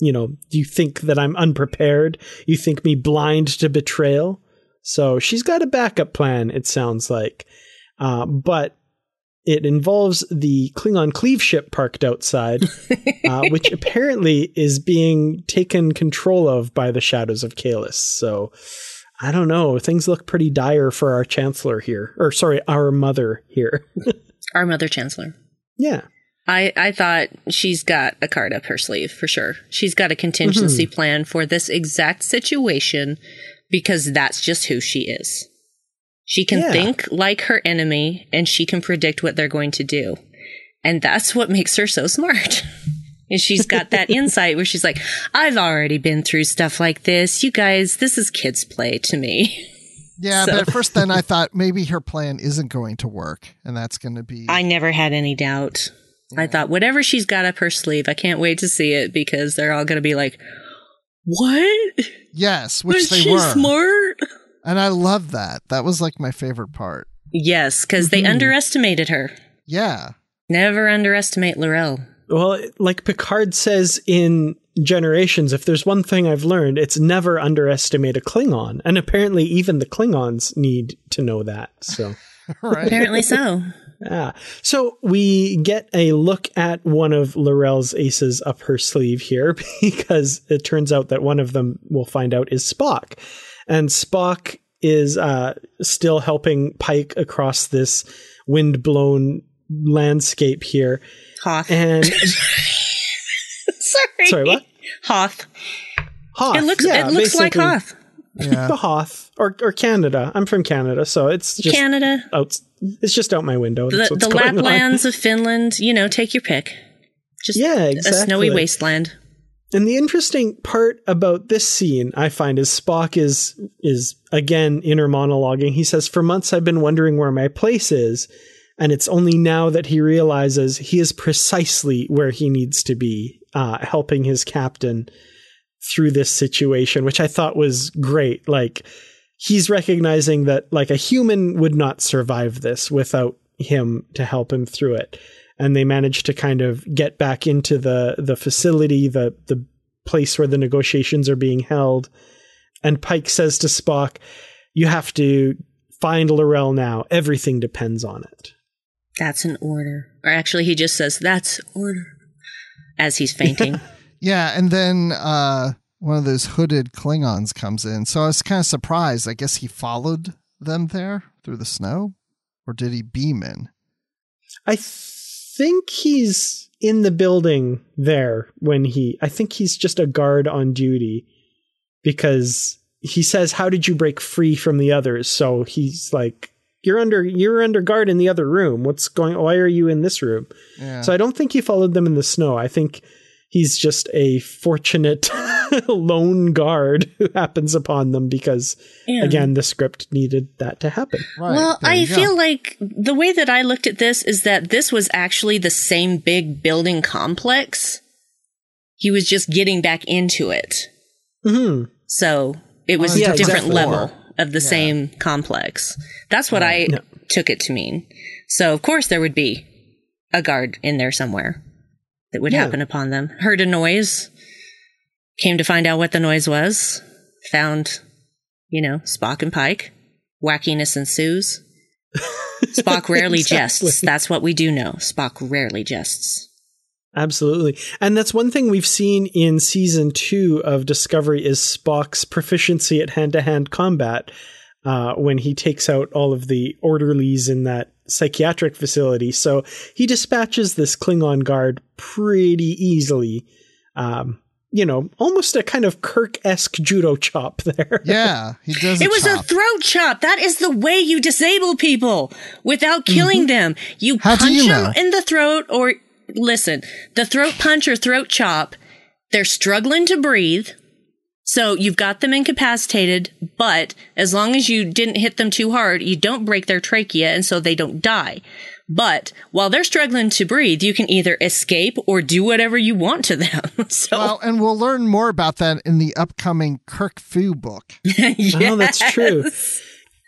you know, you think that I'm unprepared. You think me blind to betrayal. So she's got a backup plan, it sounds like. Uh, but it involves the Klingon cleave ship parked outside, uh, which apparently is being taken control of by the Shadows of Kahless. So I don't know. Things look pretty dire for our Chancellor here. Or sorry, our mother here. Our Mother Chancellor. Yeah. I, I thought she's got a card up her sleeve for sure. She's got a contingency mm-hmm. plan for this exact situation because that's just who she is. She can yeah. think like her enemy, and she can predict what they're going to do. And that's what makes her so smart. And she's got that insight where she's like, I've already been through stuff like this. You guys, this is kids' play to me. Yeah, so. But at first then I thought maybe her plan isn't going to work, and that's going to be... I never had any doubt. Yeah. I thought, whatever she's got up her sleeve, I can't wait to see it, because they're all going to be like, what? Yes, which Was they she were. smart? And I love that. That was like my favorite part. Yes, because mm-hmm. they underestimated her. Yeah. Never underestimate L'Rell. Well, like Picard says in Generations, if there's one thing I've learned, it's never underestimate a Klingon. And apparently even the Klingons need to know that. So right. Apparently so. Yeah. So we get a look at one of L'Rell's aces up her sleeve here, because it turns out that one of them, we'll find out, is Spock. And Spock is uh, still helping Pike across this wind-blown landscape here. Hoth. And sorry. Sorry, what? Hoth. Hoth. It looks yeah, it looks like Hoth. Yeah. The Hoth. Or or Canada. I'm from Canada, so it's just Canada. Out, it's just out my window. The, the Laplands of Finland, you know, take your pick. Just yeah, exactly. A snowy wasteland. And the interesting part about this scene, I find, is Spock is, is again, inner monologuing. He says, for months I've been wondering where my place is. And it's only now that he realizes he is precisely where he needs to be, uh, helping his captain through this situation, which I thought was great. Like, he's recognizing that, like, a human would not survive this without him to help him through it. And they managed to kind of get back into the, the facility, the, the place where the negotiations are being held. And Pike says to Spock, you have to find L'Rell now. Everything depends on it. That's an order. Or actually, he just says, that's order, as he's fainting. Yeah, and then uh, one of those hooded Klingons comes in. So I was kind of surprised. I guess he followed them there through the snow? Or did he beam in? I think he's in the building there when he... I think he's just a guard on duty, because he says, how did you break free from the others? So he's like... You're under you're under guard in the other room. What's going why are you in this room? Yeah. So I don't think he followed them in the snow. I think he's just a fortunate lone guard who happens upon them because yeah. again, the script needed that to happen. Right, well, I feel go. like the way that I looked at this is that this was actually the same big building complex. He was just getting back into it. Mm-hmm. So it was oh, a yeah, different exactly. level of the yeah. same complex. That's what right. I no. took it to mean. So, of course, there would be a guard in there somewhere that would yeah. happen upon them. Heard a noise, came to find out what the noise was, found, you know, Spock and Pike. Wackiness ensues. Spock rarely exactly. jests. That's what we do know. Spock rarely jests. Absolutely. And that's one thing we've seen in season two of Discovery is Spock's proficiency at hand-to-hand combat uh, when he takes out all of the orderlies in that psychiatric facility. So he dispatches this Klingon guard pretty easily. Um, you know, almost a kind of Kirk-esque judo chop there. Yeah, he does. It was chop. a throat chop. That is the way you disable people without killing mm-hmm. them. You How punch you them know? in the throat or... Listen, the throat punch or throat chop, they're struggling to breathe. So you've got them incapacitated, but as long as you didn't hit them too hard, you don't break their trachea, and so they don't die. But while they're struggling to breathe, you can either escape or do whatever you want to them. so, well, and we'll learn more about that in the upcoming Kirk Fu book. Yes. Oh, that's true.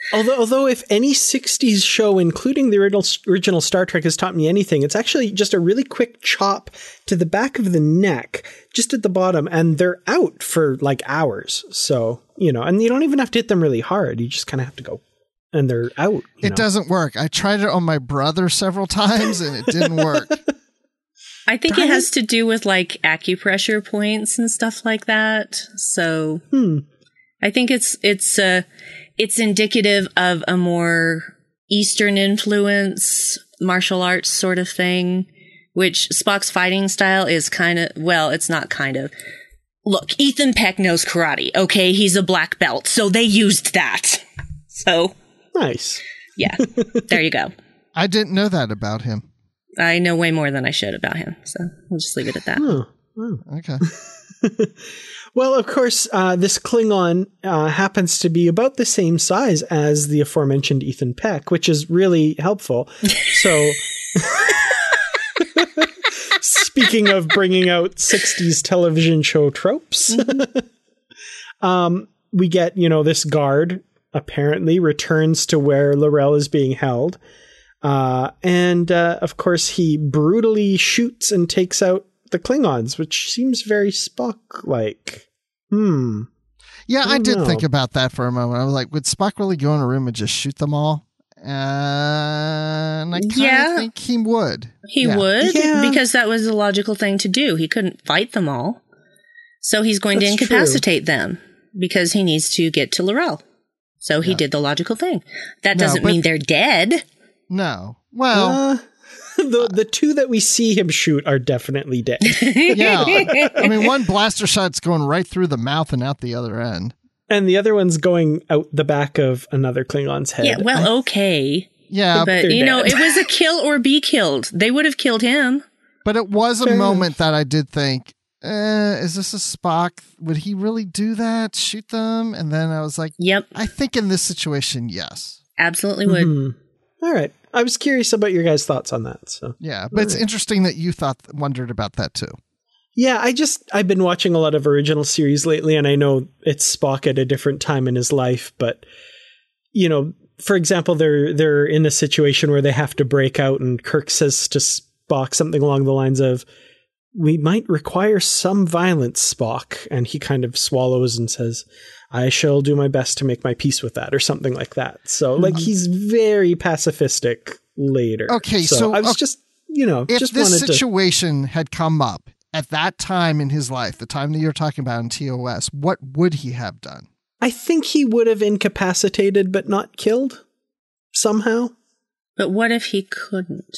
Although, although if any sixties show, including the original, original Star Trek, has taught me anything, it's actually just a really quick chop to the back of the neck, just at the bottom, and they're out for like hours. So, you know, and you don't even have to hit them really hard. You just kind of have to go, and they're out. It know? doesn't work. I tried it on my brother several times, and it didn't work. I think it has to do with like acupressure points and stuff like that. So Hmm. I think it's it's uh, it's indicative of a more Eastern influence, martial arts sort of thing, which Spock's fighting style is kind of, well, it's not kind of. Look, Ethan Peck knows karate, okay? He's a black belt, so they used that. So. Nice. Yeah, there you go. I didn't know that about him. I know way more than I should about him, so we'll just leave it at that. Oh, oh. Okay. Well, of course, uh, this Klingon uh, happens to be about the same size as the aforementioned Ethan Peck, which is really helpful. So, speaking of bringing out sixties television show tropes, um, we get, you know, this guard apparently returns to where L'Rell is being held. Uh, and, uh, of course, he brutally shoots and takes out the Klingons, which seems very Spock-like. Hmm. Yeah, I, I did know. think about that for a moment. I was like, would Spock really go in a room and just shoot them all? Uh, and I kind of Yeah. think he would. He Yeah. would, Yeah. because that was the logical thing to do. He couldn't fight them all. So he's going That's to true. incapacitate them because he needs to get to L'Rell. So he Yeah. did the logical thing. That No, doesn't but- mean they're dead. No. Well, Uh, the the two that we see him shoot are definitely dead. yeah. I mean, one blaster shot's going right through the mouth and out the other end. And the other one's going out the back of another Klingon's head. Yeah, well, okay. Yeah, But, they're you know, dead. it was a kill or be killed. They would have killed him. but it was a Fair moment that I did think, eh, is this a Spock? Would he really do that? Shoot them? And then I was like, Yep, I think in this situation, yes. absolutely would. Mhm. All right. I was curious about your guys' thoughts on that. So Yeah, but it's interesting that you thought wondered about that too. yeah, I just I've been watching a lot of original series lately, and I know it's Spock at a different time in his life, but you know, for example, they're they're in a situation where they have to break out, and Kirk says to Spock something along the lines of, "We might require some violence, Spock," and he kind of swallows and says, "I shall do my best to make my peace with that," or something like that. So, like, he's very pacifistic later. Okay, so, I was okay, just, you know, If just this wanted to. situation had come up at that time in his life, the time that you're talking about in T O S, what would he have done? I think he would have incapacitated but not killed somehow. But what if he couldn't?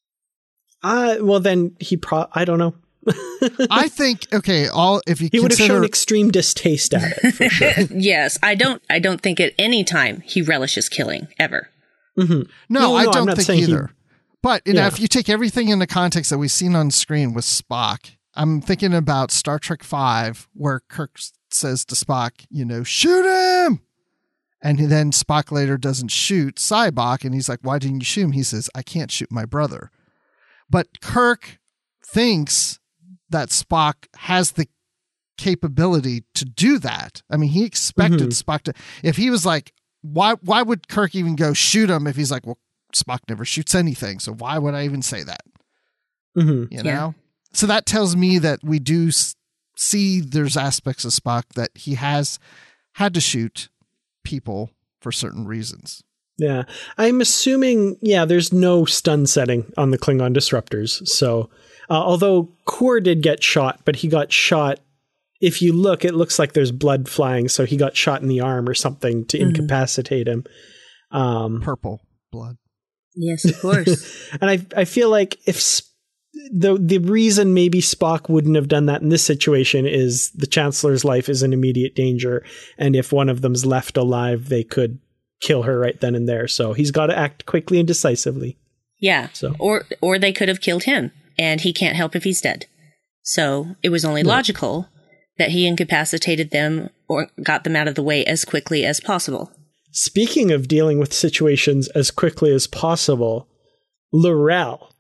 Uh, well, then he pro. I don't know. I think, okay, all if you He would have consider, shown extreme distaste at it for sure. Yes, I don't. I don't think at any time he relishes killing ever. Mm-hmm. no, No, I no, I'm don't not think saying he- either. But you know, Yeah. if you take everything into context that we've seen on screen with Spock, I'm thinking about Star Trek Five, where Kirk s- says to Spock, you know, shoot him. And then Spock later doesn't shoot Sybok, and he's like, why didn't you shoot him? He says, I can't shoot my brother. But Kirk thinks that Spock has the capability to do that. I mean, he expected Mhm. Spock to, if he was like, why, why would Kirk even go shoot him if he's like, well, Spock never shoots anything. So why would I even say that? Mm-hmm. You Yeah. know? So that tells me that we do s- see there's aspects of Spock that he has had to shoot people for certain reasons. Yeah, I'm assuming. Yeah, there's no stun setting on the Klingon disruptors. So, uh, although Kor did get shot, but he got shot. If you look, it looks like there's blood flying. So he got shot in the arm or something to Mhm. incapacitate him. Um, Purple blood. Yes, of course. and I I feel like if Sp- the the reason maybe Spock wouldn't have done that in this situation is the Chancellor's life is in immediate danger, and if one of them's left alive, they could kill her right then and there. So he's got to act quickly and decisively. Yeah. So- Or or they could have killed him, and he can't help if he's dead. So it was only No. logical that he incapacitated them or got them out of the way as quickly as possible. Speaking of dealing with situations as quickly as possible, L'Rell,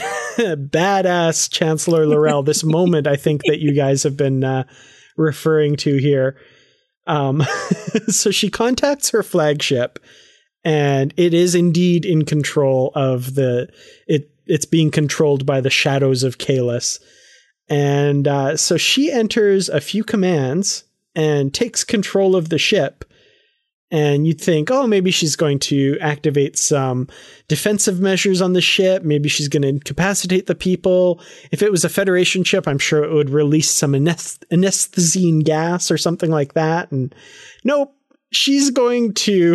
badass Chancellor L'Rell. This moment, I think that you guys have been uh, referring to here. Um, so she contacts her flagship and it is indeed in control of the it. It's being controlled by the shadows of Kahless. And uh, so she enters a few commands and takes control of the ship. And you'd think, oh, maybe she's going to activate some defensive measures on the ship. Maybe she's going to incapacitate the people. If it was a Federation ship, I'm sure it would release some anest- anesthetizing gas or something like that. And nope, she's going to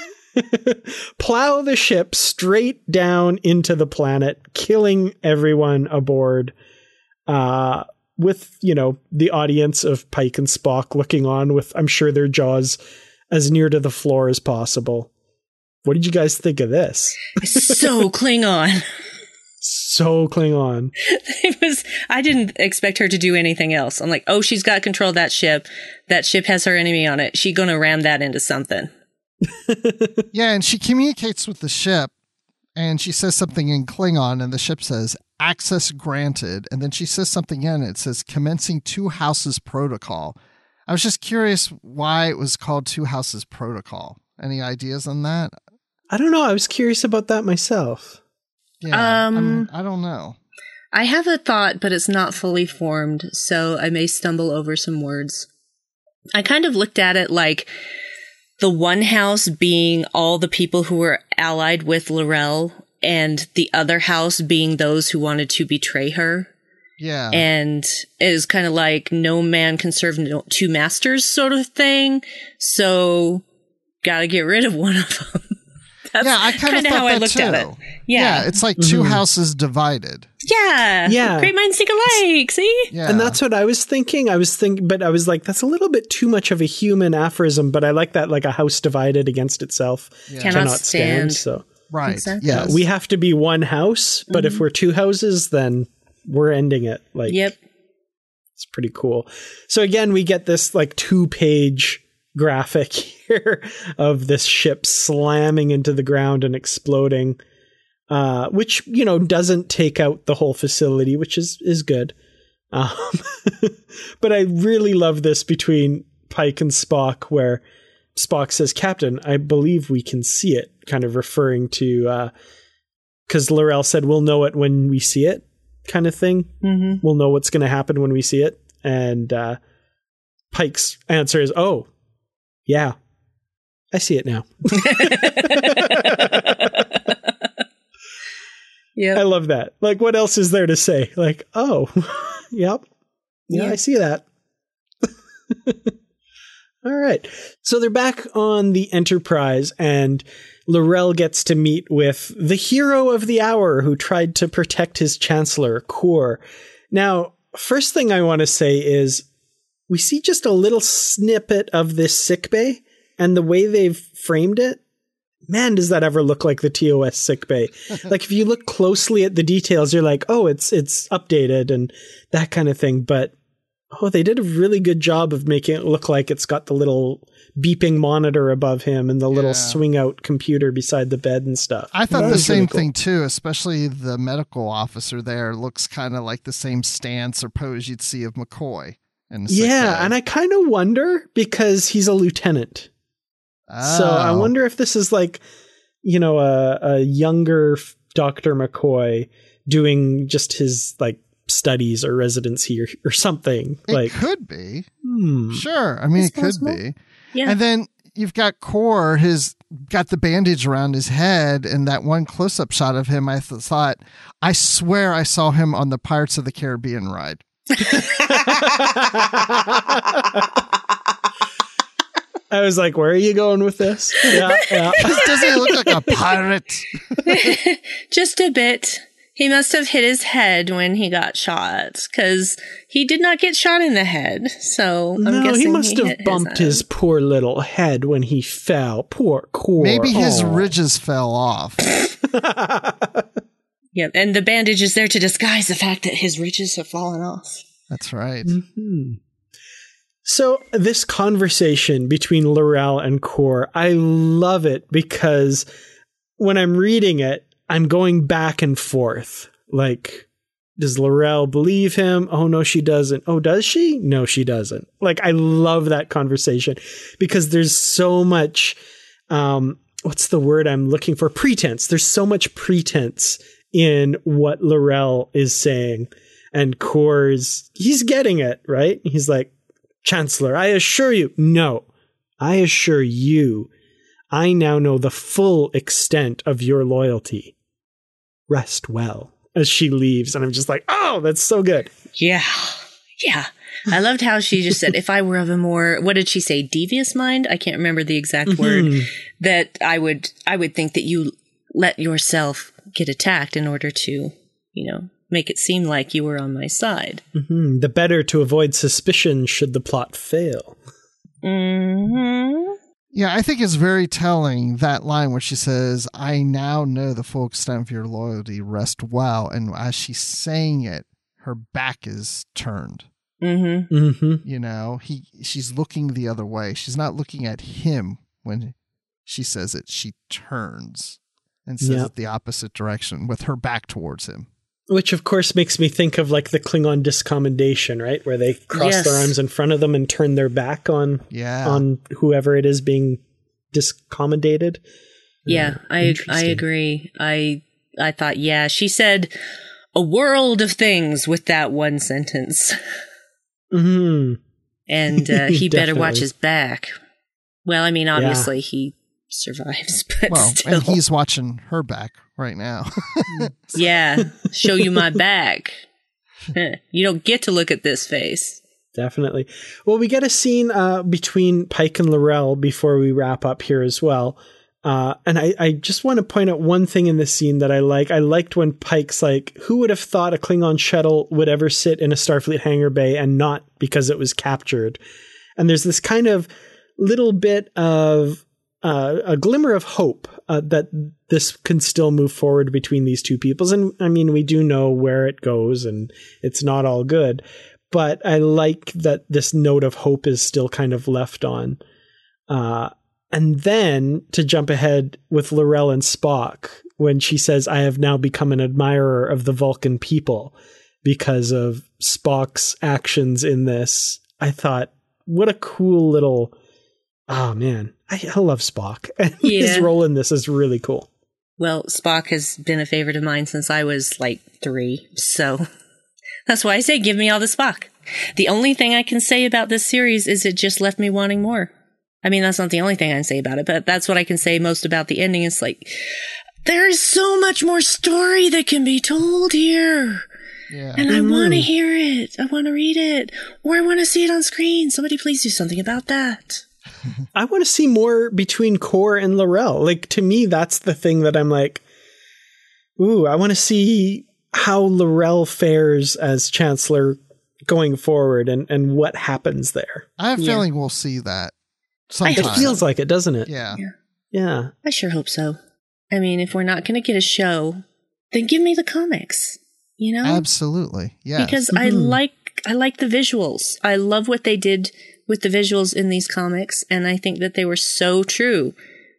plow the ship straight down into the planet, killing everyone aboard. Uh, with, you know, the audience of Pike and Spock looking on with, I'm sure, their jaws as near to the floor as possible. What did you guys think of this? So Klingon. So Klingon. It was, I didn't expect her to do anything else. I'm like, oh, she's got control of that ship. That ship has her enemy on it. She's going to ram that into something. Yeah, and she communicates with the ship, and she says something in Klingon, and the ship says, access granted. And then she says something in it. It says, commencing Two Houses Protocol. I was just curious why it was called Two Houses Protocol. Any ideas on that? I don't know. I was curious about that myself. Yeah, Um, I mean, I don't know. I have a thought, but it's not fully formed, so I may stumble over some words. I kind of looked at it like the one house being all the people who were allied with L'Rell, and the other house being those who wanted to betray her. Yeah. And it was kind of like no man can serve no, two masters sort of thing. So gotta get rid of one of them. That's yeah, I kind of how that I looked too. at it. Yeah. yeah, it's like two mm-hmm. houses divided. Yeah. Yeah. Great minds think alike, see? Yeah. And that's what I was thinking. I was thinking, but I was like, that's a little bit too much of a human aphorism, but I like that, like a house divided against itself yeah. cannot, cannot stand. stand. So Right. Exactly. Yeah, yes. we have to be one house, but mm-hmm. if we're two houses, then we're ending it. Like, yep. It's pretty cool. So again, we get this like two page graphic here of this ship slamming into the ground and exploding, uh, which, you know, doesn't take out the whole facility, which is, is good. Um, but I really love this between Pike and Spock, where Spock says, Captain, I believe we can see it, kind of referring to, uh, because L'Rell said, we'll know it when we see it, kind of thing. Mm-hmm. We'll know what's going to happen when we see it. And uh, Pike's answer is, oh, yeah, I see it now. Yeah, I love that. Like, what else is there to say? Like, oh, yep. Yeah, yeah, I see that. All right. So they're back on the Enterprise, and L'Rell gets to meet with the hero of the hour who tried to protect his chancellor, Kor. Now, first thing I want to say is we see just a little snippet of this sickbay, and the way they've framed it, man, does that ever look like the T O S sickbay. Like, if you look closely at the details, you're like, oh, it's it's updated and that kind of thing. But, oh, they did a really good job of making it look like it's got the little beeping monitor above him and the little yeah. swing out computer beside the bed and stuff. I thought that the same really cool. thing too, especially the medical officer there looks kind of like the same stance or pose you'd see of McCoy. In the yeah, day. And I kind of wonder because he's a lieutenant. Oh. So I wonder if this is like, you know, a, a younger Doctor McCoy doing just his like studies or residency or, or something. It like could be. Hmm. Sure. I mean, It's it could possible. be. Yeah. And then you've got Kor, his got the bandage around his head, and that one close-up shot of him, I th- thought, I swear I saw him on the Pirates of the Caribbean ride. I was like, where are you going with this? Yeah, yeah. Doesn't he look like a pirate? Just a bit. He must have hit his head when he got shot, because he did not get shot in the head. So I'm no, guessing he must he have hit bumped his, his poor little head when he fell. Poor Kor. Maybe his Aw. ridges fell off. Yeah, and the bandage is there to disguise the fact that his ridges have fallen off. That's right. Mm-hmm. So this conversation between L'Rell and Kor, I love it because when I'm reading it, I'm going back and forth. Like, does L'Rell believe him? Oh, no, she doesn't. Oh, does she? No, she doesn't. Like, I love that conversation because there's so much um, what's the word I'm looking for? Pretense. There's so much pretense in what L'Rell is saying. And Kor's, he's getting it, right? He's like, Chancellor, I assure you. No, I assure you, I now know the full extent of your loyalty. Rest well. As she leaves. And I'm just like, oh, that's so good. Yeah. Yeah. I loved how she just said, if I were of a more, what did she say? Devious mind? I can't remember the exact Mm-hmm. word. That I would, I would think that you let yourself get attacked in order to, you know, make it seem like you were on my side. Mm-hmm. The better to avoid suspicion should the plot fail. Mm-hmm. Yeah, I think it's very telling, that line where she says, I now know the full extent of your loyalty, rest well. And as she's saying it, her back is turned. Mm-hmm. Mm-hmm. You know, he she's looking the other way. She's not looking at him when she says it. She turns and says Yep. it the opposite direction with her back towards him. Which, of course, makes me think of like the Klingon discommendation, right? Where they cross Yes. their arms in front of them and turn their back on Yeah. on whoever it is being discommendated. Yeah, Uh, I I interesting. agree. I I thought, yeah, she said a world of things with that one sentence. Mm-hmm. And uh, he better watch Definitely. his back. Well, I mean, obviously he survives, but Well, still. and he's watching her back right now. Yeah, show you my back. You don't get to look at this face. Definitely. Well, we get a scene uh, between Pike and L'Rell before we wrap up here as well. Uh, and I, I just want to point out one thing in this scene that I like. I liked when Pike's like, who would have thought a Klingon shuttle would ever sit in a Starfleet hangar bay and not because it was captured? And there's this kind of little bit of uh, a glimmer of hope uh, that this can still move forward between these two peoples. And I mean, we do know where it goes and it's not all good. But I like that this note of hope is still kind of left on. Uh, and then to jump ahead with L'Rell and Spock, when she says, I have now become an admirer of the Vulcan people because of Spock's actions in this. I thought, what a cool little, oh man, I, I love Spock. And Yeah. his role in this is really cool. Well, Spock has been a favorite of mine since I was like three, so that's why I say give me all the Spock. The only thing I can say about this series is it just left me wanting more. I mean, that's not the only thing I can say about it, but that's what I can say most about the ending. It's like, there is so much more story that can be told here. Yeah. And I want to hear it. I want to read it. Or I want to see it on screen. Somebody please do something about that. I want to see more between Kor and L'Rell. Like, to me, that's the thing that I'm like, ooh, I want to see how L'Rell fares as Chancellor going forward and, and what happens there. I have a Yeah. feeling we'll see that I sometime. hope It feels like it, doesn't it? Yeah. Yeah. I sure hope so. I mean, if we're not going to get a show, then give me the comics, you know? Absolutely. Yes. Because I Mhm. like I like the visuals. I love what they did with the visuals in these comics, and I think that they were so true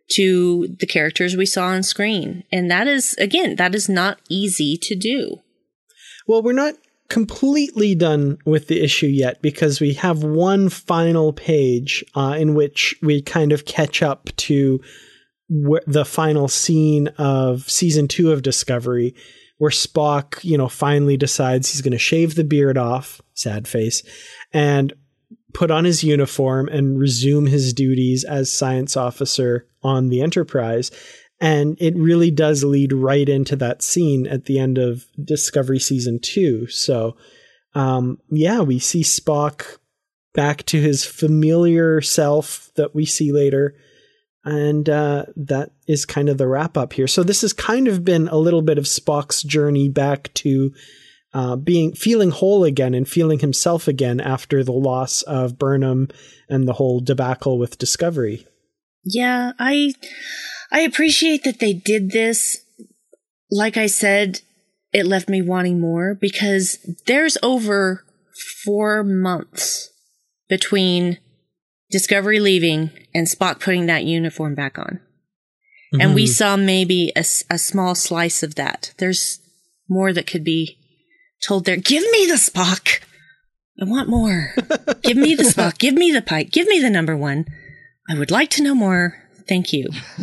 to the characters we saw on screen. And that is, again, that is not easy to do. Well, we're not completely done with the issue yet because we have one final page uh, in which we kind of catch up to wh- the final scene of season two of Discovery, where Spock, you know, finally decides he's going to shave the beard off, sad face, and put on his uniform and resume his duties as science officer on the Enterprise. And it really does lead right into that scene at the end of Discovery season two. So, um, yeah, we see Spock back to his familiar self that we see later. And uh, that is kind of the wrap up here. So this has kind of been a little bit of Spock's journey back to uh, being feeling whole again and feeling himself again after the loss of Burnham and the whole debacle with Discovery. Yeah, I I appreciate that they did this. Like I said, it left me wanting more because there's over four months between Discovery leaving and Spock putting that uniform back on. And we saw maybe a, s- a small slice of that. There's more that could be told there. Give me the Spock. I want more. Give me the Spock. Give me the Pike. Give me the number one. I would like to know more. Thank you.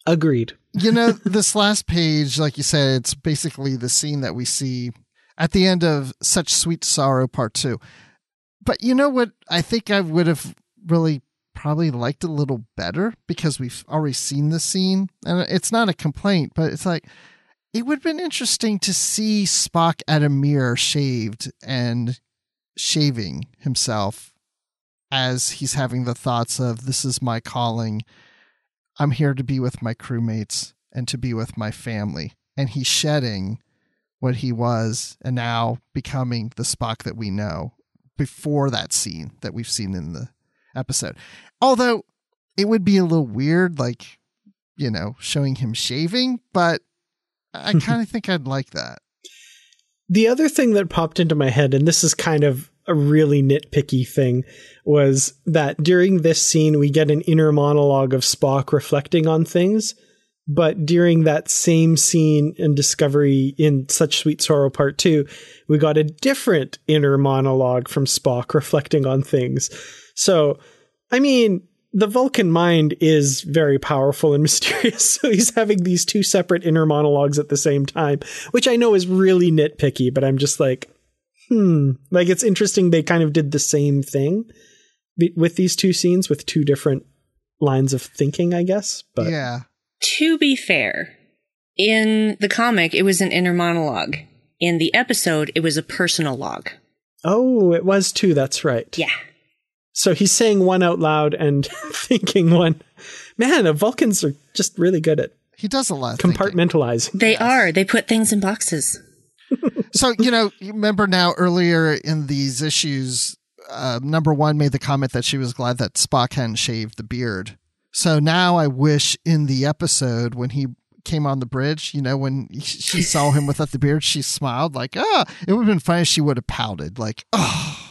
Agreed. You know, this last page, like you said, it's basically the scene that we see at the end of Such Sweet Sorrow Part Two. But you know what? I think I would have really probably liked a little better because we've already seen the scene. And it's not a complaint, but it's like, it would have been interesting to see Spock at a mirror shaved and shaving himself as he's having the thoughts of, this is my calling. I'm here to be with my crewmates and to be with my family. And he's shedding what he was and now becoming the Spock that we know before that scene that we've seen in the episode. Although it would be a little weird, like, you know, showing him shaving, but I kind of think I'd like that. The other thing that popped into my head, and this is kind of a really nitpicky thing, was that during this scene, we get an inner monologue of Spock reflecting on things. But during that same scene in Discovery in Such Sweet Sorrow Part Two, we got a different inner monologue from Spock reflecting on things. So, I mean, the Vulcan mind is very powerful and mysterious. So he's having these two separate inner monologues at the same time, which I know is really nitpicky, but I'm just like, hmm, like it's interesting. They kind of did the same thing with these two scenes with two different lines of thinking, I guess. But yeah. To be fair, in the comic, it was an inner monologue. In the episode, it was a personal log. Oh, it was too. That's right. Yeah. So he's saying one out loud and thinking one. Man, the Vulcans are just really good at he does a lot of compartmentalizing. Thinking. They yes. are. They put things in boxes. So, you know, you remember now earlier in these issues, uh, number one made the comment that she was glad that Spock hadn't shaved the beard. So now I wish in the episode when he came on the bridge, you know, when she saw him without the beard, she smiled like, ah, oh, it would have been funny if she would have pouted like, oh,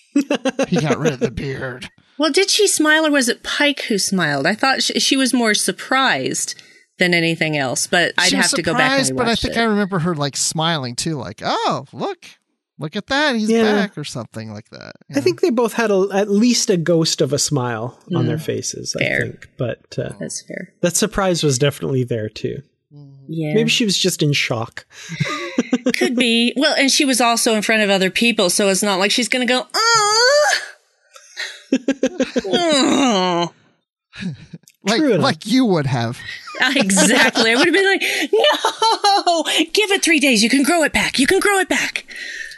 he got rid of the beard. Well, did she smile or was it Pike who smiled? I thought she, she was more surprised than anything else, but I'd she have to go back and but I think it. I remember her like smiling too, like, oh, look. Look at that. He's yeah. back or something like that. I know? think they both had a, at least a ghost of a smile mm. on their faces, fair. I think. But uh, that's fair. That surprise was definitely there, too. Yeah. Maybe she was just in shock. Could be. Well, and she was also in front of other people, so it's not like she's going to go, oh. oh. Like, like you would have. Exactly. I would have been like, no, give it three days. You can grow it back. You can grow it back.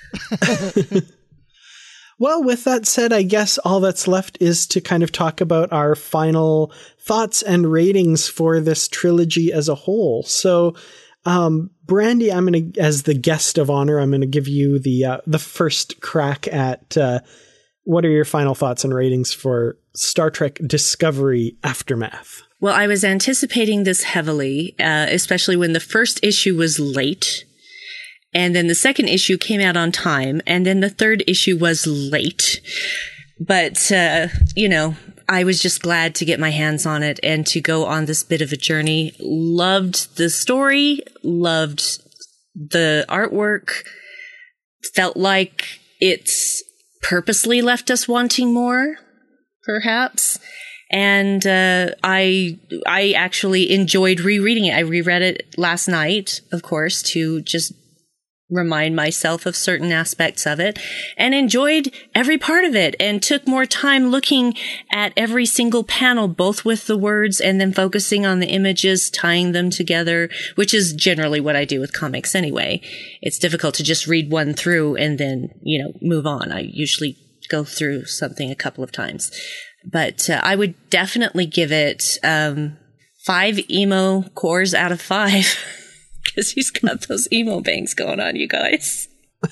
Well, with that said, I guess all that's left is to kind of talk about our final thoughts and ratings for this trilogy as a whole. So, um, Brandy, I'm going to, as the guest of honor, I'm going to give you the uh, the first crack at uh, what are your final thoughts and ratings for Star Trek Discovery Aftermath? Well, I was anticipating this heavily, uh, especially when the first issue was late. And then the second issue came out on time. And then the third issue was late. But, uh, you know, I was just glad to get my hands on it and to go on this bit of a journey. Loved the story, loved the artwork, felt like it's purposely left us wanting more, perhaps. And uh, I I actually enjoyed rereading it. I reread it last night, of course, to just remind myself of certain aspects of it, and enjoyed every part of it, and took more time looking at every single panel, both with the words and then focusing on the images, tying them together, which is generally what I do with comics anyway. It's difficult to just read one through and then, you know, move on. I usually go through something a couple of times. But uh, I would definitely give it um, five emo cores out of five because he's got those emo bangs going on, you guys.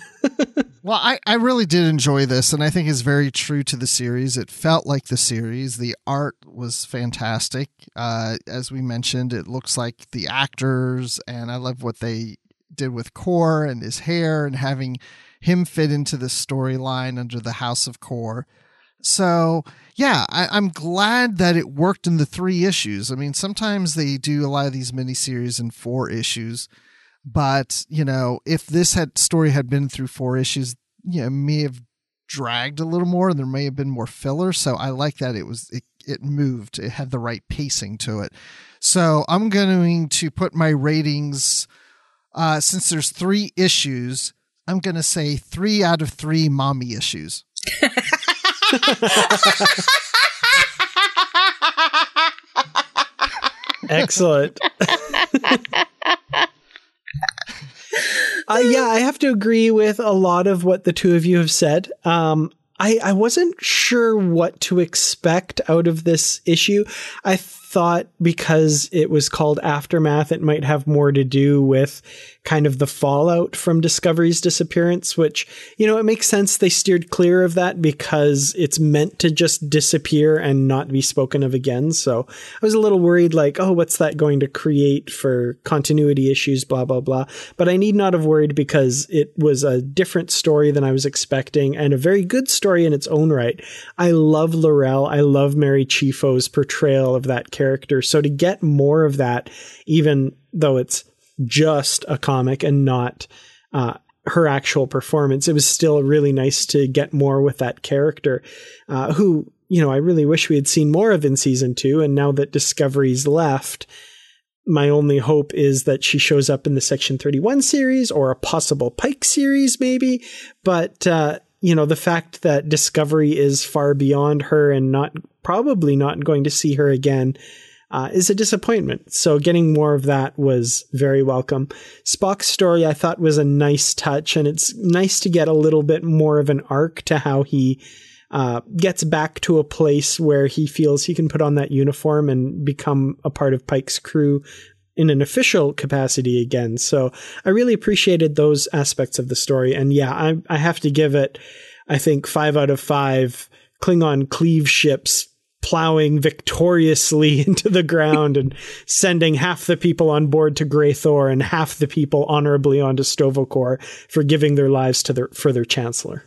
Well, I, I really did enjoy this, and I think it's very true to the series. It felt like the series. The art was fantastic. Uh, as we mentioned, it looks like the actors, and I love what they did with Kor and his hair and having him fit into the storyline under the House of Kor. So, yeah, I, I'm glad that it worked in the three issues. I mean, sometimes they do a lot of these miniseries in four issues, but, you know, if this had story had been through four issues, you know, it may have dragged a little more and there may have been more filler. So I like that it was, it, it moved. It had the right pacing to it. So I'm going to put my ratings, uh, since there's three issues, I'm going to say three out of three mommy issues. Excellent. Uh, yeah, I have to agree with a lot of what the two of you have said. Um, I, I wasn't sure what to expect out of this issue. I thought because it was called Aftermath, it might have more to do with kind of the fallout from Discovery's disappearance, which, you know, it makes sense they steered clear of that because it's meant to just disappear and not be spoken of again. So I was a little worried, like, oh, what's that going to create for continuity issues, blah, blah, blah. But I need not have worried because it was a different story than I was expecting and a very good story in its own right. I love Laurel. I love Mary Chieffo's portrayal of that character. So to get more of that, even though it's just a comic and not uh, her actual performance, it was still really nice to get more with that character, uh, who, you know, I really wish we had seen more of in season two. And now that Discovery's left, my only hope is that she shows up in the Section thirty-one series or a possible Pike series, maybe. But, uh, you know, the fact that Discovery is far beyond her and not probably not going to see her again Uh, is a disappointment. So getting more of that was very welcome. Spock's story I thought was a nice touch, and it's nice to get a little bit more of an arc to how he uh, gets back to a place where he feels he can put on that uniform and become a part of Pike's crew in an official capacity again. So I really appreciated those aspects of the story. And yeah, I, I have to give it, I think, five out of five Klingon cleave ships plowing victoriously into the ground and sending half the people on board to Grey Thor and half the people honorably onto Sto-vo-kor for giving their lives to their for their chancellor.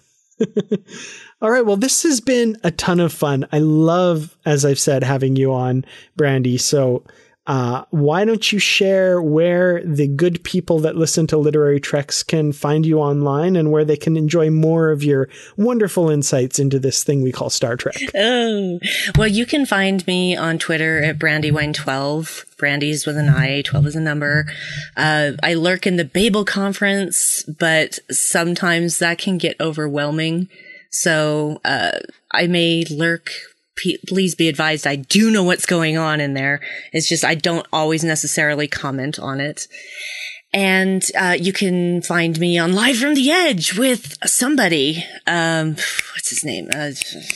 All right, well, this has been a ton of fun. I love, as I've said, having you on, Brandy. So uh, why don't you share where the good people that listen to Literary Treks can find you online and where they can enjoy more of your wonderful insights into this thing we call Star Trek? Oh, well, you can find me on Twitter at Brandywine twelve. Brandy's with an I, twelve is a number. Uh, I lurk in the Babel conference, but sometimes that can get overwhelming. So uh, I may lurk. P- please be advised, I do know what's going on in there. It's just I don't always necessarily comment on it. And uh, you can find me on Live from the Edge with somebody. Um, what's his name? Uh,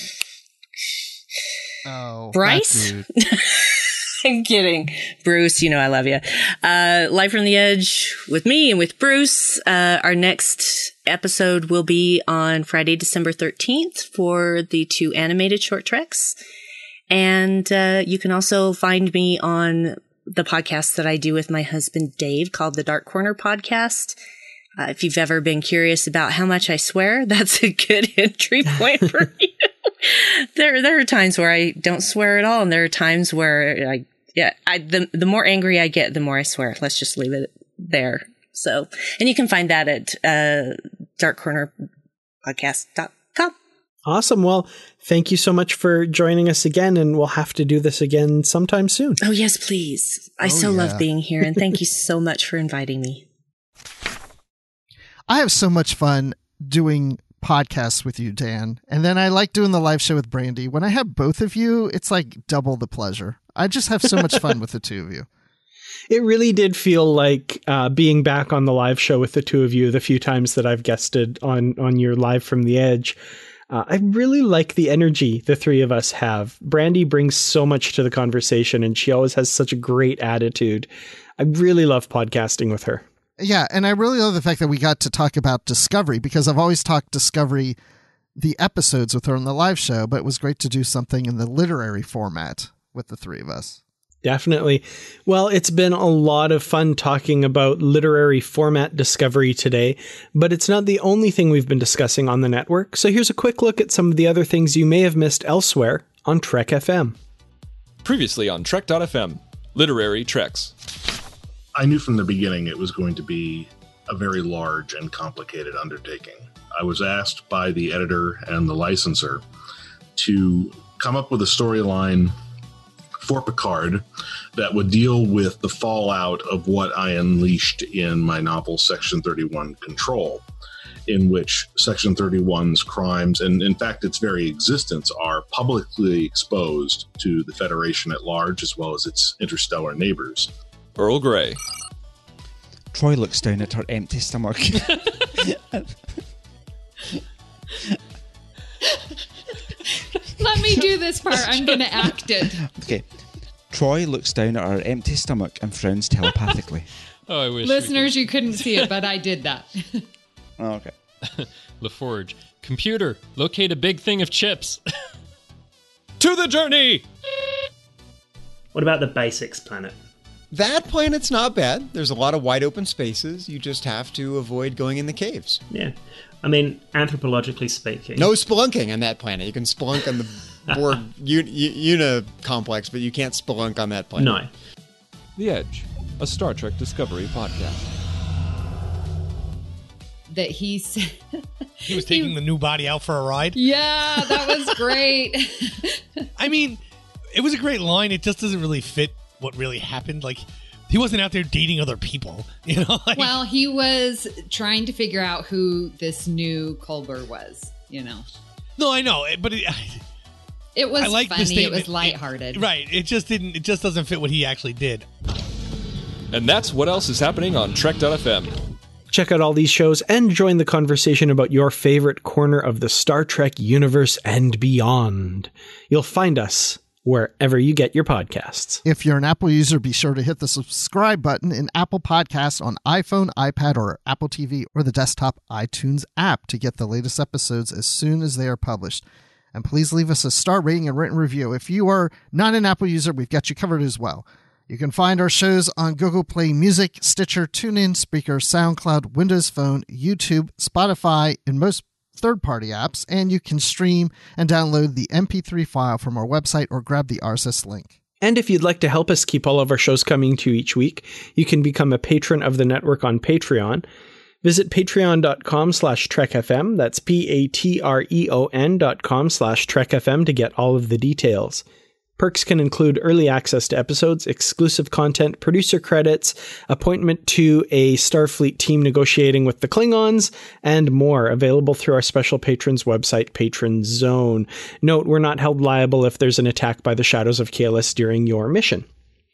Oh, Bryce? I'm kidding. Bruce, you know I love you. Uh, Live from the Edge with me and with Bruce. Uh, our next episode will be on Friday, December thirteenth for the two animated short treks. And uh, you can also find me on the podcast that I do with my husband, Dave, called the Dark Corner Podcast. Uh, if you've ever been curious about how much I swear, that's a good entry point for you. There, there are times where I don't swear at all, and there are times where I, yeah, I, the the more angry I get, the more I swear. Let's just leave it there. So, and you can find that at uh, dark corner podcast dot com. Awesome. Well, thank you so much for joining us again, and we'll have to do this again sometime soon. Oh yes, please. I oh, so yeah. love being here, and thank you so much for inviting me. I have so much fun doing podcasts with you, Dan. And then I like doing the live show with Brandy. When I have both of you, it's like double the pleasure. I just have so much fun with the two of you. It really did feel like uh, being back on the live show with the two of you the few times that I've guested on, on your Live from the Edge. Uh, I really like the energy the three of us have. Brandy brings so much to the conversation, and she always has such a great attitude. I really love podcasting with her. Yeah, and I really love the fact that we got to talk about Discovery, because I've always talked Discovery, the episodes with her on the live show, but it was great to do something in the literary format with the three of us. Definitely. Well, it's been a lot of fun talking about literary format Discovery today, but it's not the only thing we've been discussing on the network. So here's a quick look at some of the other things you may have missed elsewhere on Trek F M. Previously on Trek dot F M, Literary Treks. I knew from the beginning it was going to be a very large and complicated undertaking. I was asked by the editor and the licensor to come up with a storyline for Picard that would deal with the fallout of what I unleashed in my novel Section thirty-one Control, in which Section thirty-one's crimes, and in fact its very existence, are publicly exposed to the Federation at large as well as its interstellar neighbors. Earl Grey. Troy looks down at her empty stomach. Let me do this part. I'm going to act it. Okay. Troy looks down at her empty stomach and frowns telepathically. Oh, I wish. Listeners, you couldn't see it, but I did that. Oh, okay. LaForge. Computer, locate a big thing of chips. To the journey! What about the Basics planet? That planet's not bad. There's a lot of wide open spaces. You just have to avoid going in the caves. Yeah. I mean, anthropologically speaking... No spelunking on that planet. You can spelunk on the Borg un- Una complex, but you can't spelunk on that planet. No. The Edge, a Star Trek Discovery podcast. That he said... He was taking he, the new body out for a ride? Yeah, that was great. I mean, it was a great line. It just doesn't really fit what really happened. Like, he wasn't out there dating other people, you know? Like, well, he was trying to figure out who this new Culber was, you know? No, I know, but it, it was I like funny. It was lighthearted. It, right. It just didn't. It just doesn't fit what he actually did. And that's what else is happening on Trek dot f m. Check out all these shows and join the conversation about your favorite corner of the Star Trek universe and beyond. You'll find us wherever you get your podcasts. If you're an Apple user, be sure to hit the subscribe button in Apple Podcasts on iPhone, iPad, or Apple T V, or the desktop iTunes app to get the latest episodes as soon as they are published. And please leave us a star rating and written review. If you are not an Apple user, we've got you covered as well. You can find our shows on Google Play Music, Stitcher, TuneIn, Spreaker, SoundCloud, Windows Phone, YouTube, Spotify, and most third-party apps, and you can stream and download the M P three file from our website or grab the R S S link. And if you'd like to help us keep all of our shows coming to you each week, you can become a patron of the network on Patreon. Visit patreon.com slash trekfm. That's P-A-T-R-E-O-N dot com slash trekfm to get all of the details. Perks can include early access to episodes, exclusive content, producer credits, appointment to a Starfleet team negotiating with the Klingons, and more, available through our special patrons website, Patron Zone. Note, we're not held liable if there's an attack by the Shadows of Kahless during your mission.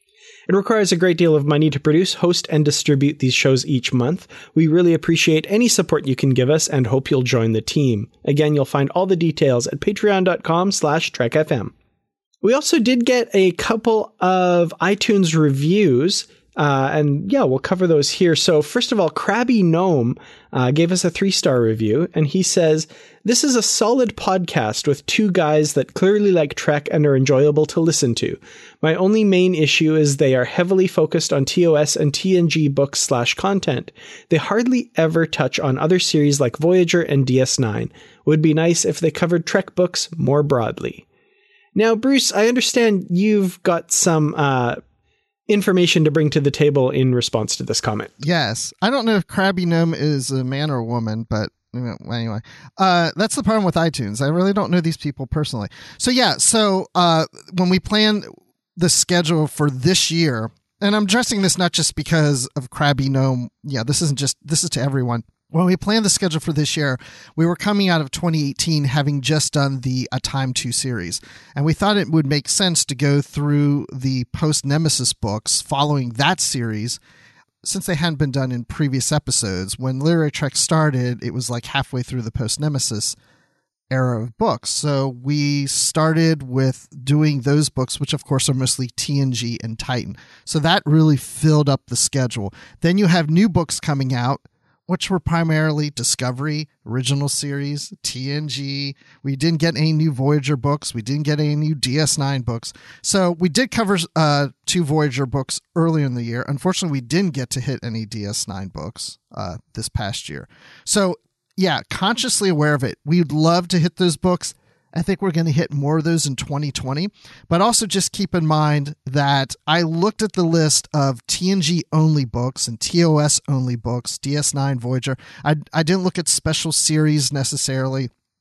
It requires a great deal of money to produce, host, and distribute these shows each month. We really appreciate any support you can give us and hope you'll join the team. Again, you'll find all the details at patreon.com slash trekfm. We also did get a couple of iTunes reviews, uh, and yeah, we'll cover those here. So first of all, Krabby Gnome uh, gave us a three-star review, and he says, "This is a solid podcast with two guys that clearly like Trek and are enjoyable to listen to. My only main issue is they are heavily focused on T O S and T N G books slash content. They hardly ever touch on other series like Voyager and D S nine. Would be nice if they covered Trek books more broadly." Now, Bruce, I understand you've got some uh, information to bring to the table in response to this comment. Yes. I don't know if Krabby Gnome is a man or a woman, but anyway, uh, that's the problem with iTunes. I really don't know these people personally. So, yeah, so uh, when we plan the schedule for this year, and I'm addressing this not just because of Krabby Gnome. Yeah, this isn't just, this is to everyone. When we planned the schedule for this year, we were coming out of twenty eighteen having just done the A Time two series. And we thought it would make sense to go through the post-Nemesis books following that series, since they hadn't been done in previous episodes. When Literary Trek started, it was like halfway through the post-Nemesis era of books. So we started with doing those books, which of course are mostly T N G and Titan. So that really filled up the schedule. Then you have new books coming out, which were primarily Discovery, original series, T N G. We didn't get any new Voyager books. We didn't get any new D S nine books. So we did cover uh, two Voyager books earlier in the year. Unfortunately, we didn't get to hit any D S nine books uh, this past year. So, yeah, consciously aware of it. We'd love to hit those books. I think we're going to hit more of those in twenty twenty, but also just keep in mind that I looked at the list of T N G only books and T O S only books, D S nine, Voyager. I, I didn't look at special series necessarily.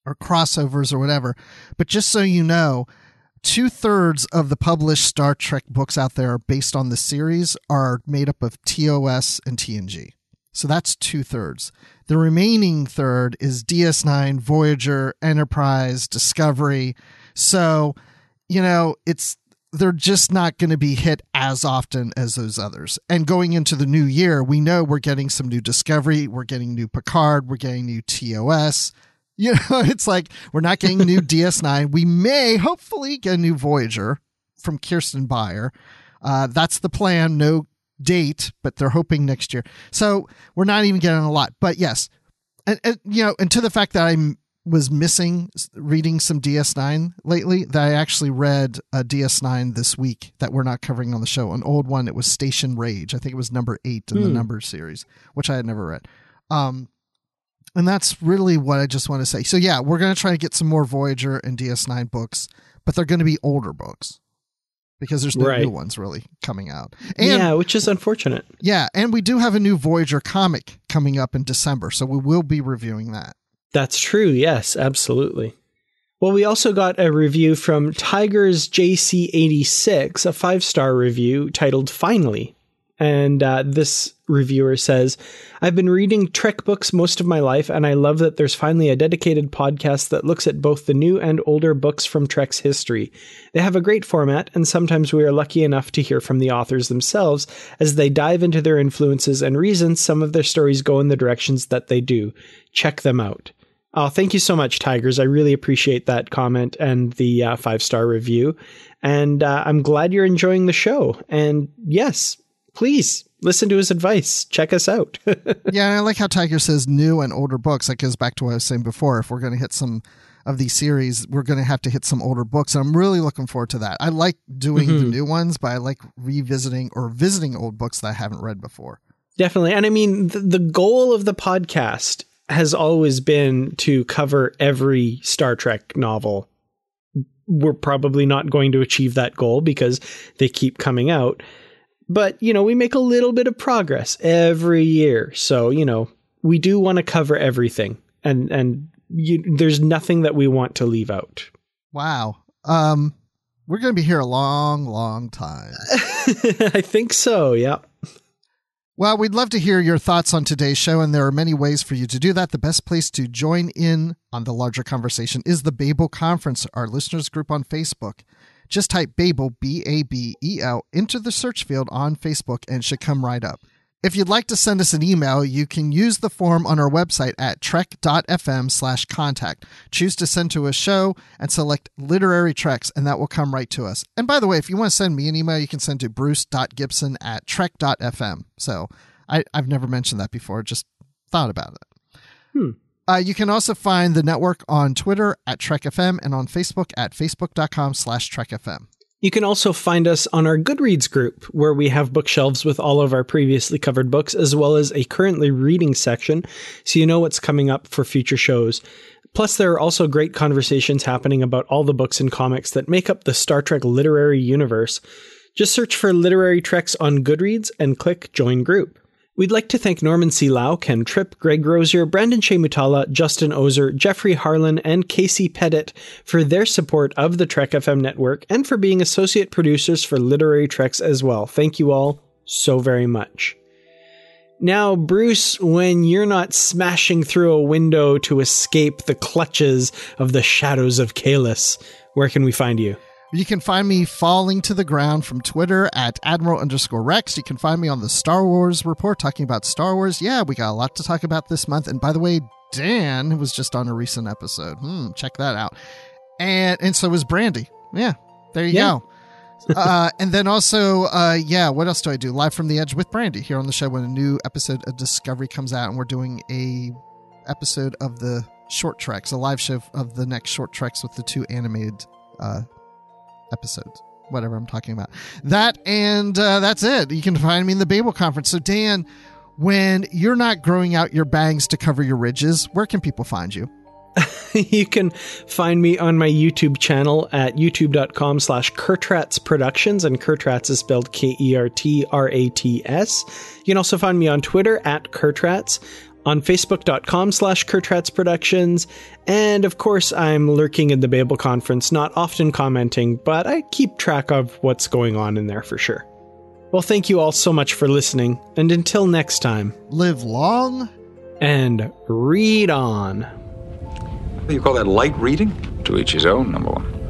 or crossovers or whatever. But just so you know, two thirds of the published Star Trek books out there based on the series are made up of T O S and T N G. So that's two thirds. The remaining third is D S nine, Voyager, Enterprise, Discovery. So, you know, it's they're just not going to be hit as often as those others. And going into the new year, we know we're getting some new Discovery, we're getting new Picard, we're getting new T O S. You know, it's like we're not getting new D S nine. We may hopefully get a new Voyager from Kirsten Beyer. Uh, that's the plan. No date, but they're hoping next year. So we're not even getting a lot. But yes, and, and you know, and to the fact that I was missing reading some D S nine lately, that I actually read a D S nine this week that we're not covering on the show. An old one. It was Station Rage. I think it was number eight in mm. the number series, which I had never read. Um, and that's really what I just want to say. So yeah, we're going to try to get some more Voyager and D S nine books, but they're going to be older books, because there's no right. new ones really coming out. And, yeah, which is unfortunate. Yeah, and we do have a new Voyager comic coming up in December, so we will be reviewing that. That's true, yes, absolutely. Well, we also got a review from Tigers J C eighty-six, a five-star review titled Finally. And uh, this reviewer says, I've been reading Trek books most of my life, and I love that there's finally a dedicated podcast that looks at both the new and older books from Trek's history. They have a great format, and sometimes we are lucky enough to hear from the authors themselves as they dive into their influences and reasons some of their stories go in the directions that they do. Check them out. Oh, thank you so much, Tigers. I really appreciate that comment and the uh, five-star review. And uh, I'm glad you're enjoying the show. And yes, please listen to his advice. Check us out. Yeah, I like how Tiger says new and older books. That goes back to what I was saying before. If we're going to hit some of these series, we're going to have to hit some older books. And I'm really looking forward to that. I like doing mm-hmm. the new ones, but I like revisiting or visiting old books that I haven't read before. Definitely. And I mean, the, the goal of the podcast has always been to cover every Star Trek novel. We're probably not going to achieve that goal because they keep coming out. But, you know, we make a little bit of progress every year. So, you know, we do want to cover everything. And and you, there's nothing that we want to leave out. Wow. Um, we're going to be here a long, long time. I think so, yeah. Well, we'd love to hear your thoughts on today's show, and there are many ways for you to do that. The best place to join in on the larger conversation is the Babel Conference, our listeners group on Facebook. Just type Babel, B A B E L, into the search field on Facebook and it should come right up. If you'd like to send us an email, you can use the form on our website at trek.fm slash contact. Choose to send to a show and select Literary Treks, and that will come right to us. And by the way, if you want to send me an email, you can send to bruce.gibson at trek.fm. So I, I've never mentioned that before, just thought about it. Hmm. Uh, you can also find the network on Twitter at TrekFM and on Facebook at facebook.com slash TrekFM. You can also find us on our Goodreads group, where we have bookshelves with all of our previously covered books, as well as a currently reading section, so you know what's coming up for future shows. Plus, there are also great conversations happening about all the books and comics that make up the Star Trek literary universe. Just search for Literary Treks on Goodreads and click Join Group. We'd like to thank Norman C. Lau, Ken Tripp, Greg Rosier, Brandon Shea Mutala, Justin Ozer, Jeffrey Harlan, and Casey Pettit for their support of the Trek F M network and for being associate producers for Literary Treks as well. Thank you all so very much. Now, Bruce, when you're not smashing through a window to escape the clutches of the shadows of Kahless, where can we find you? You can find me falling to the ground from Twitter at Admiral underscore Rex. You can find me on the Star Wars Report talking about Star Wars. Yeah, we got a lot to talk about this month. And by the way, Dan was just on a recent episode. Hmm, check that out. And and so was Brandy. Yeah, there you yeah. go. uh, and then also, uh, yeah, what else do I do? Live from the Edge with Brandy here on the show when a new episode of Discovery comes out. And we're doing a episode of the Short Treks, a live show of the next Short Treks with the two animated uh episodes, whatever I'm talking about. That and uh, that's it. You can find me in the Babel Conference. So Dan, when you're not growing out your bangs to cover your ridges, where can people find you? You can find me on my YouTube channel at youtube.com slash Kurtrats Productions, and Kurtrats is spelled K E R T R A T S. You can also find me on Twitter at Kurtrats. on facebook.com slash Kurtratz Productions, and of course I'm lurking in the Babel Conference, not often commenting, but I keep track of what's going on in there for sure. Well, thank you all so much for listening, and until next time, live long and read on. What do you call that, light reading? To each his own, number one.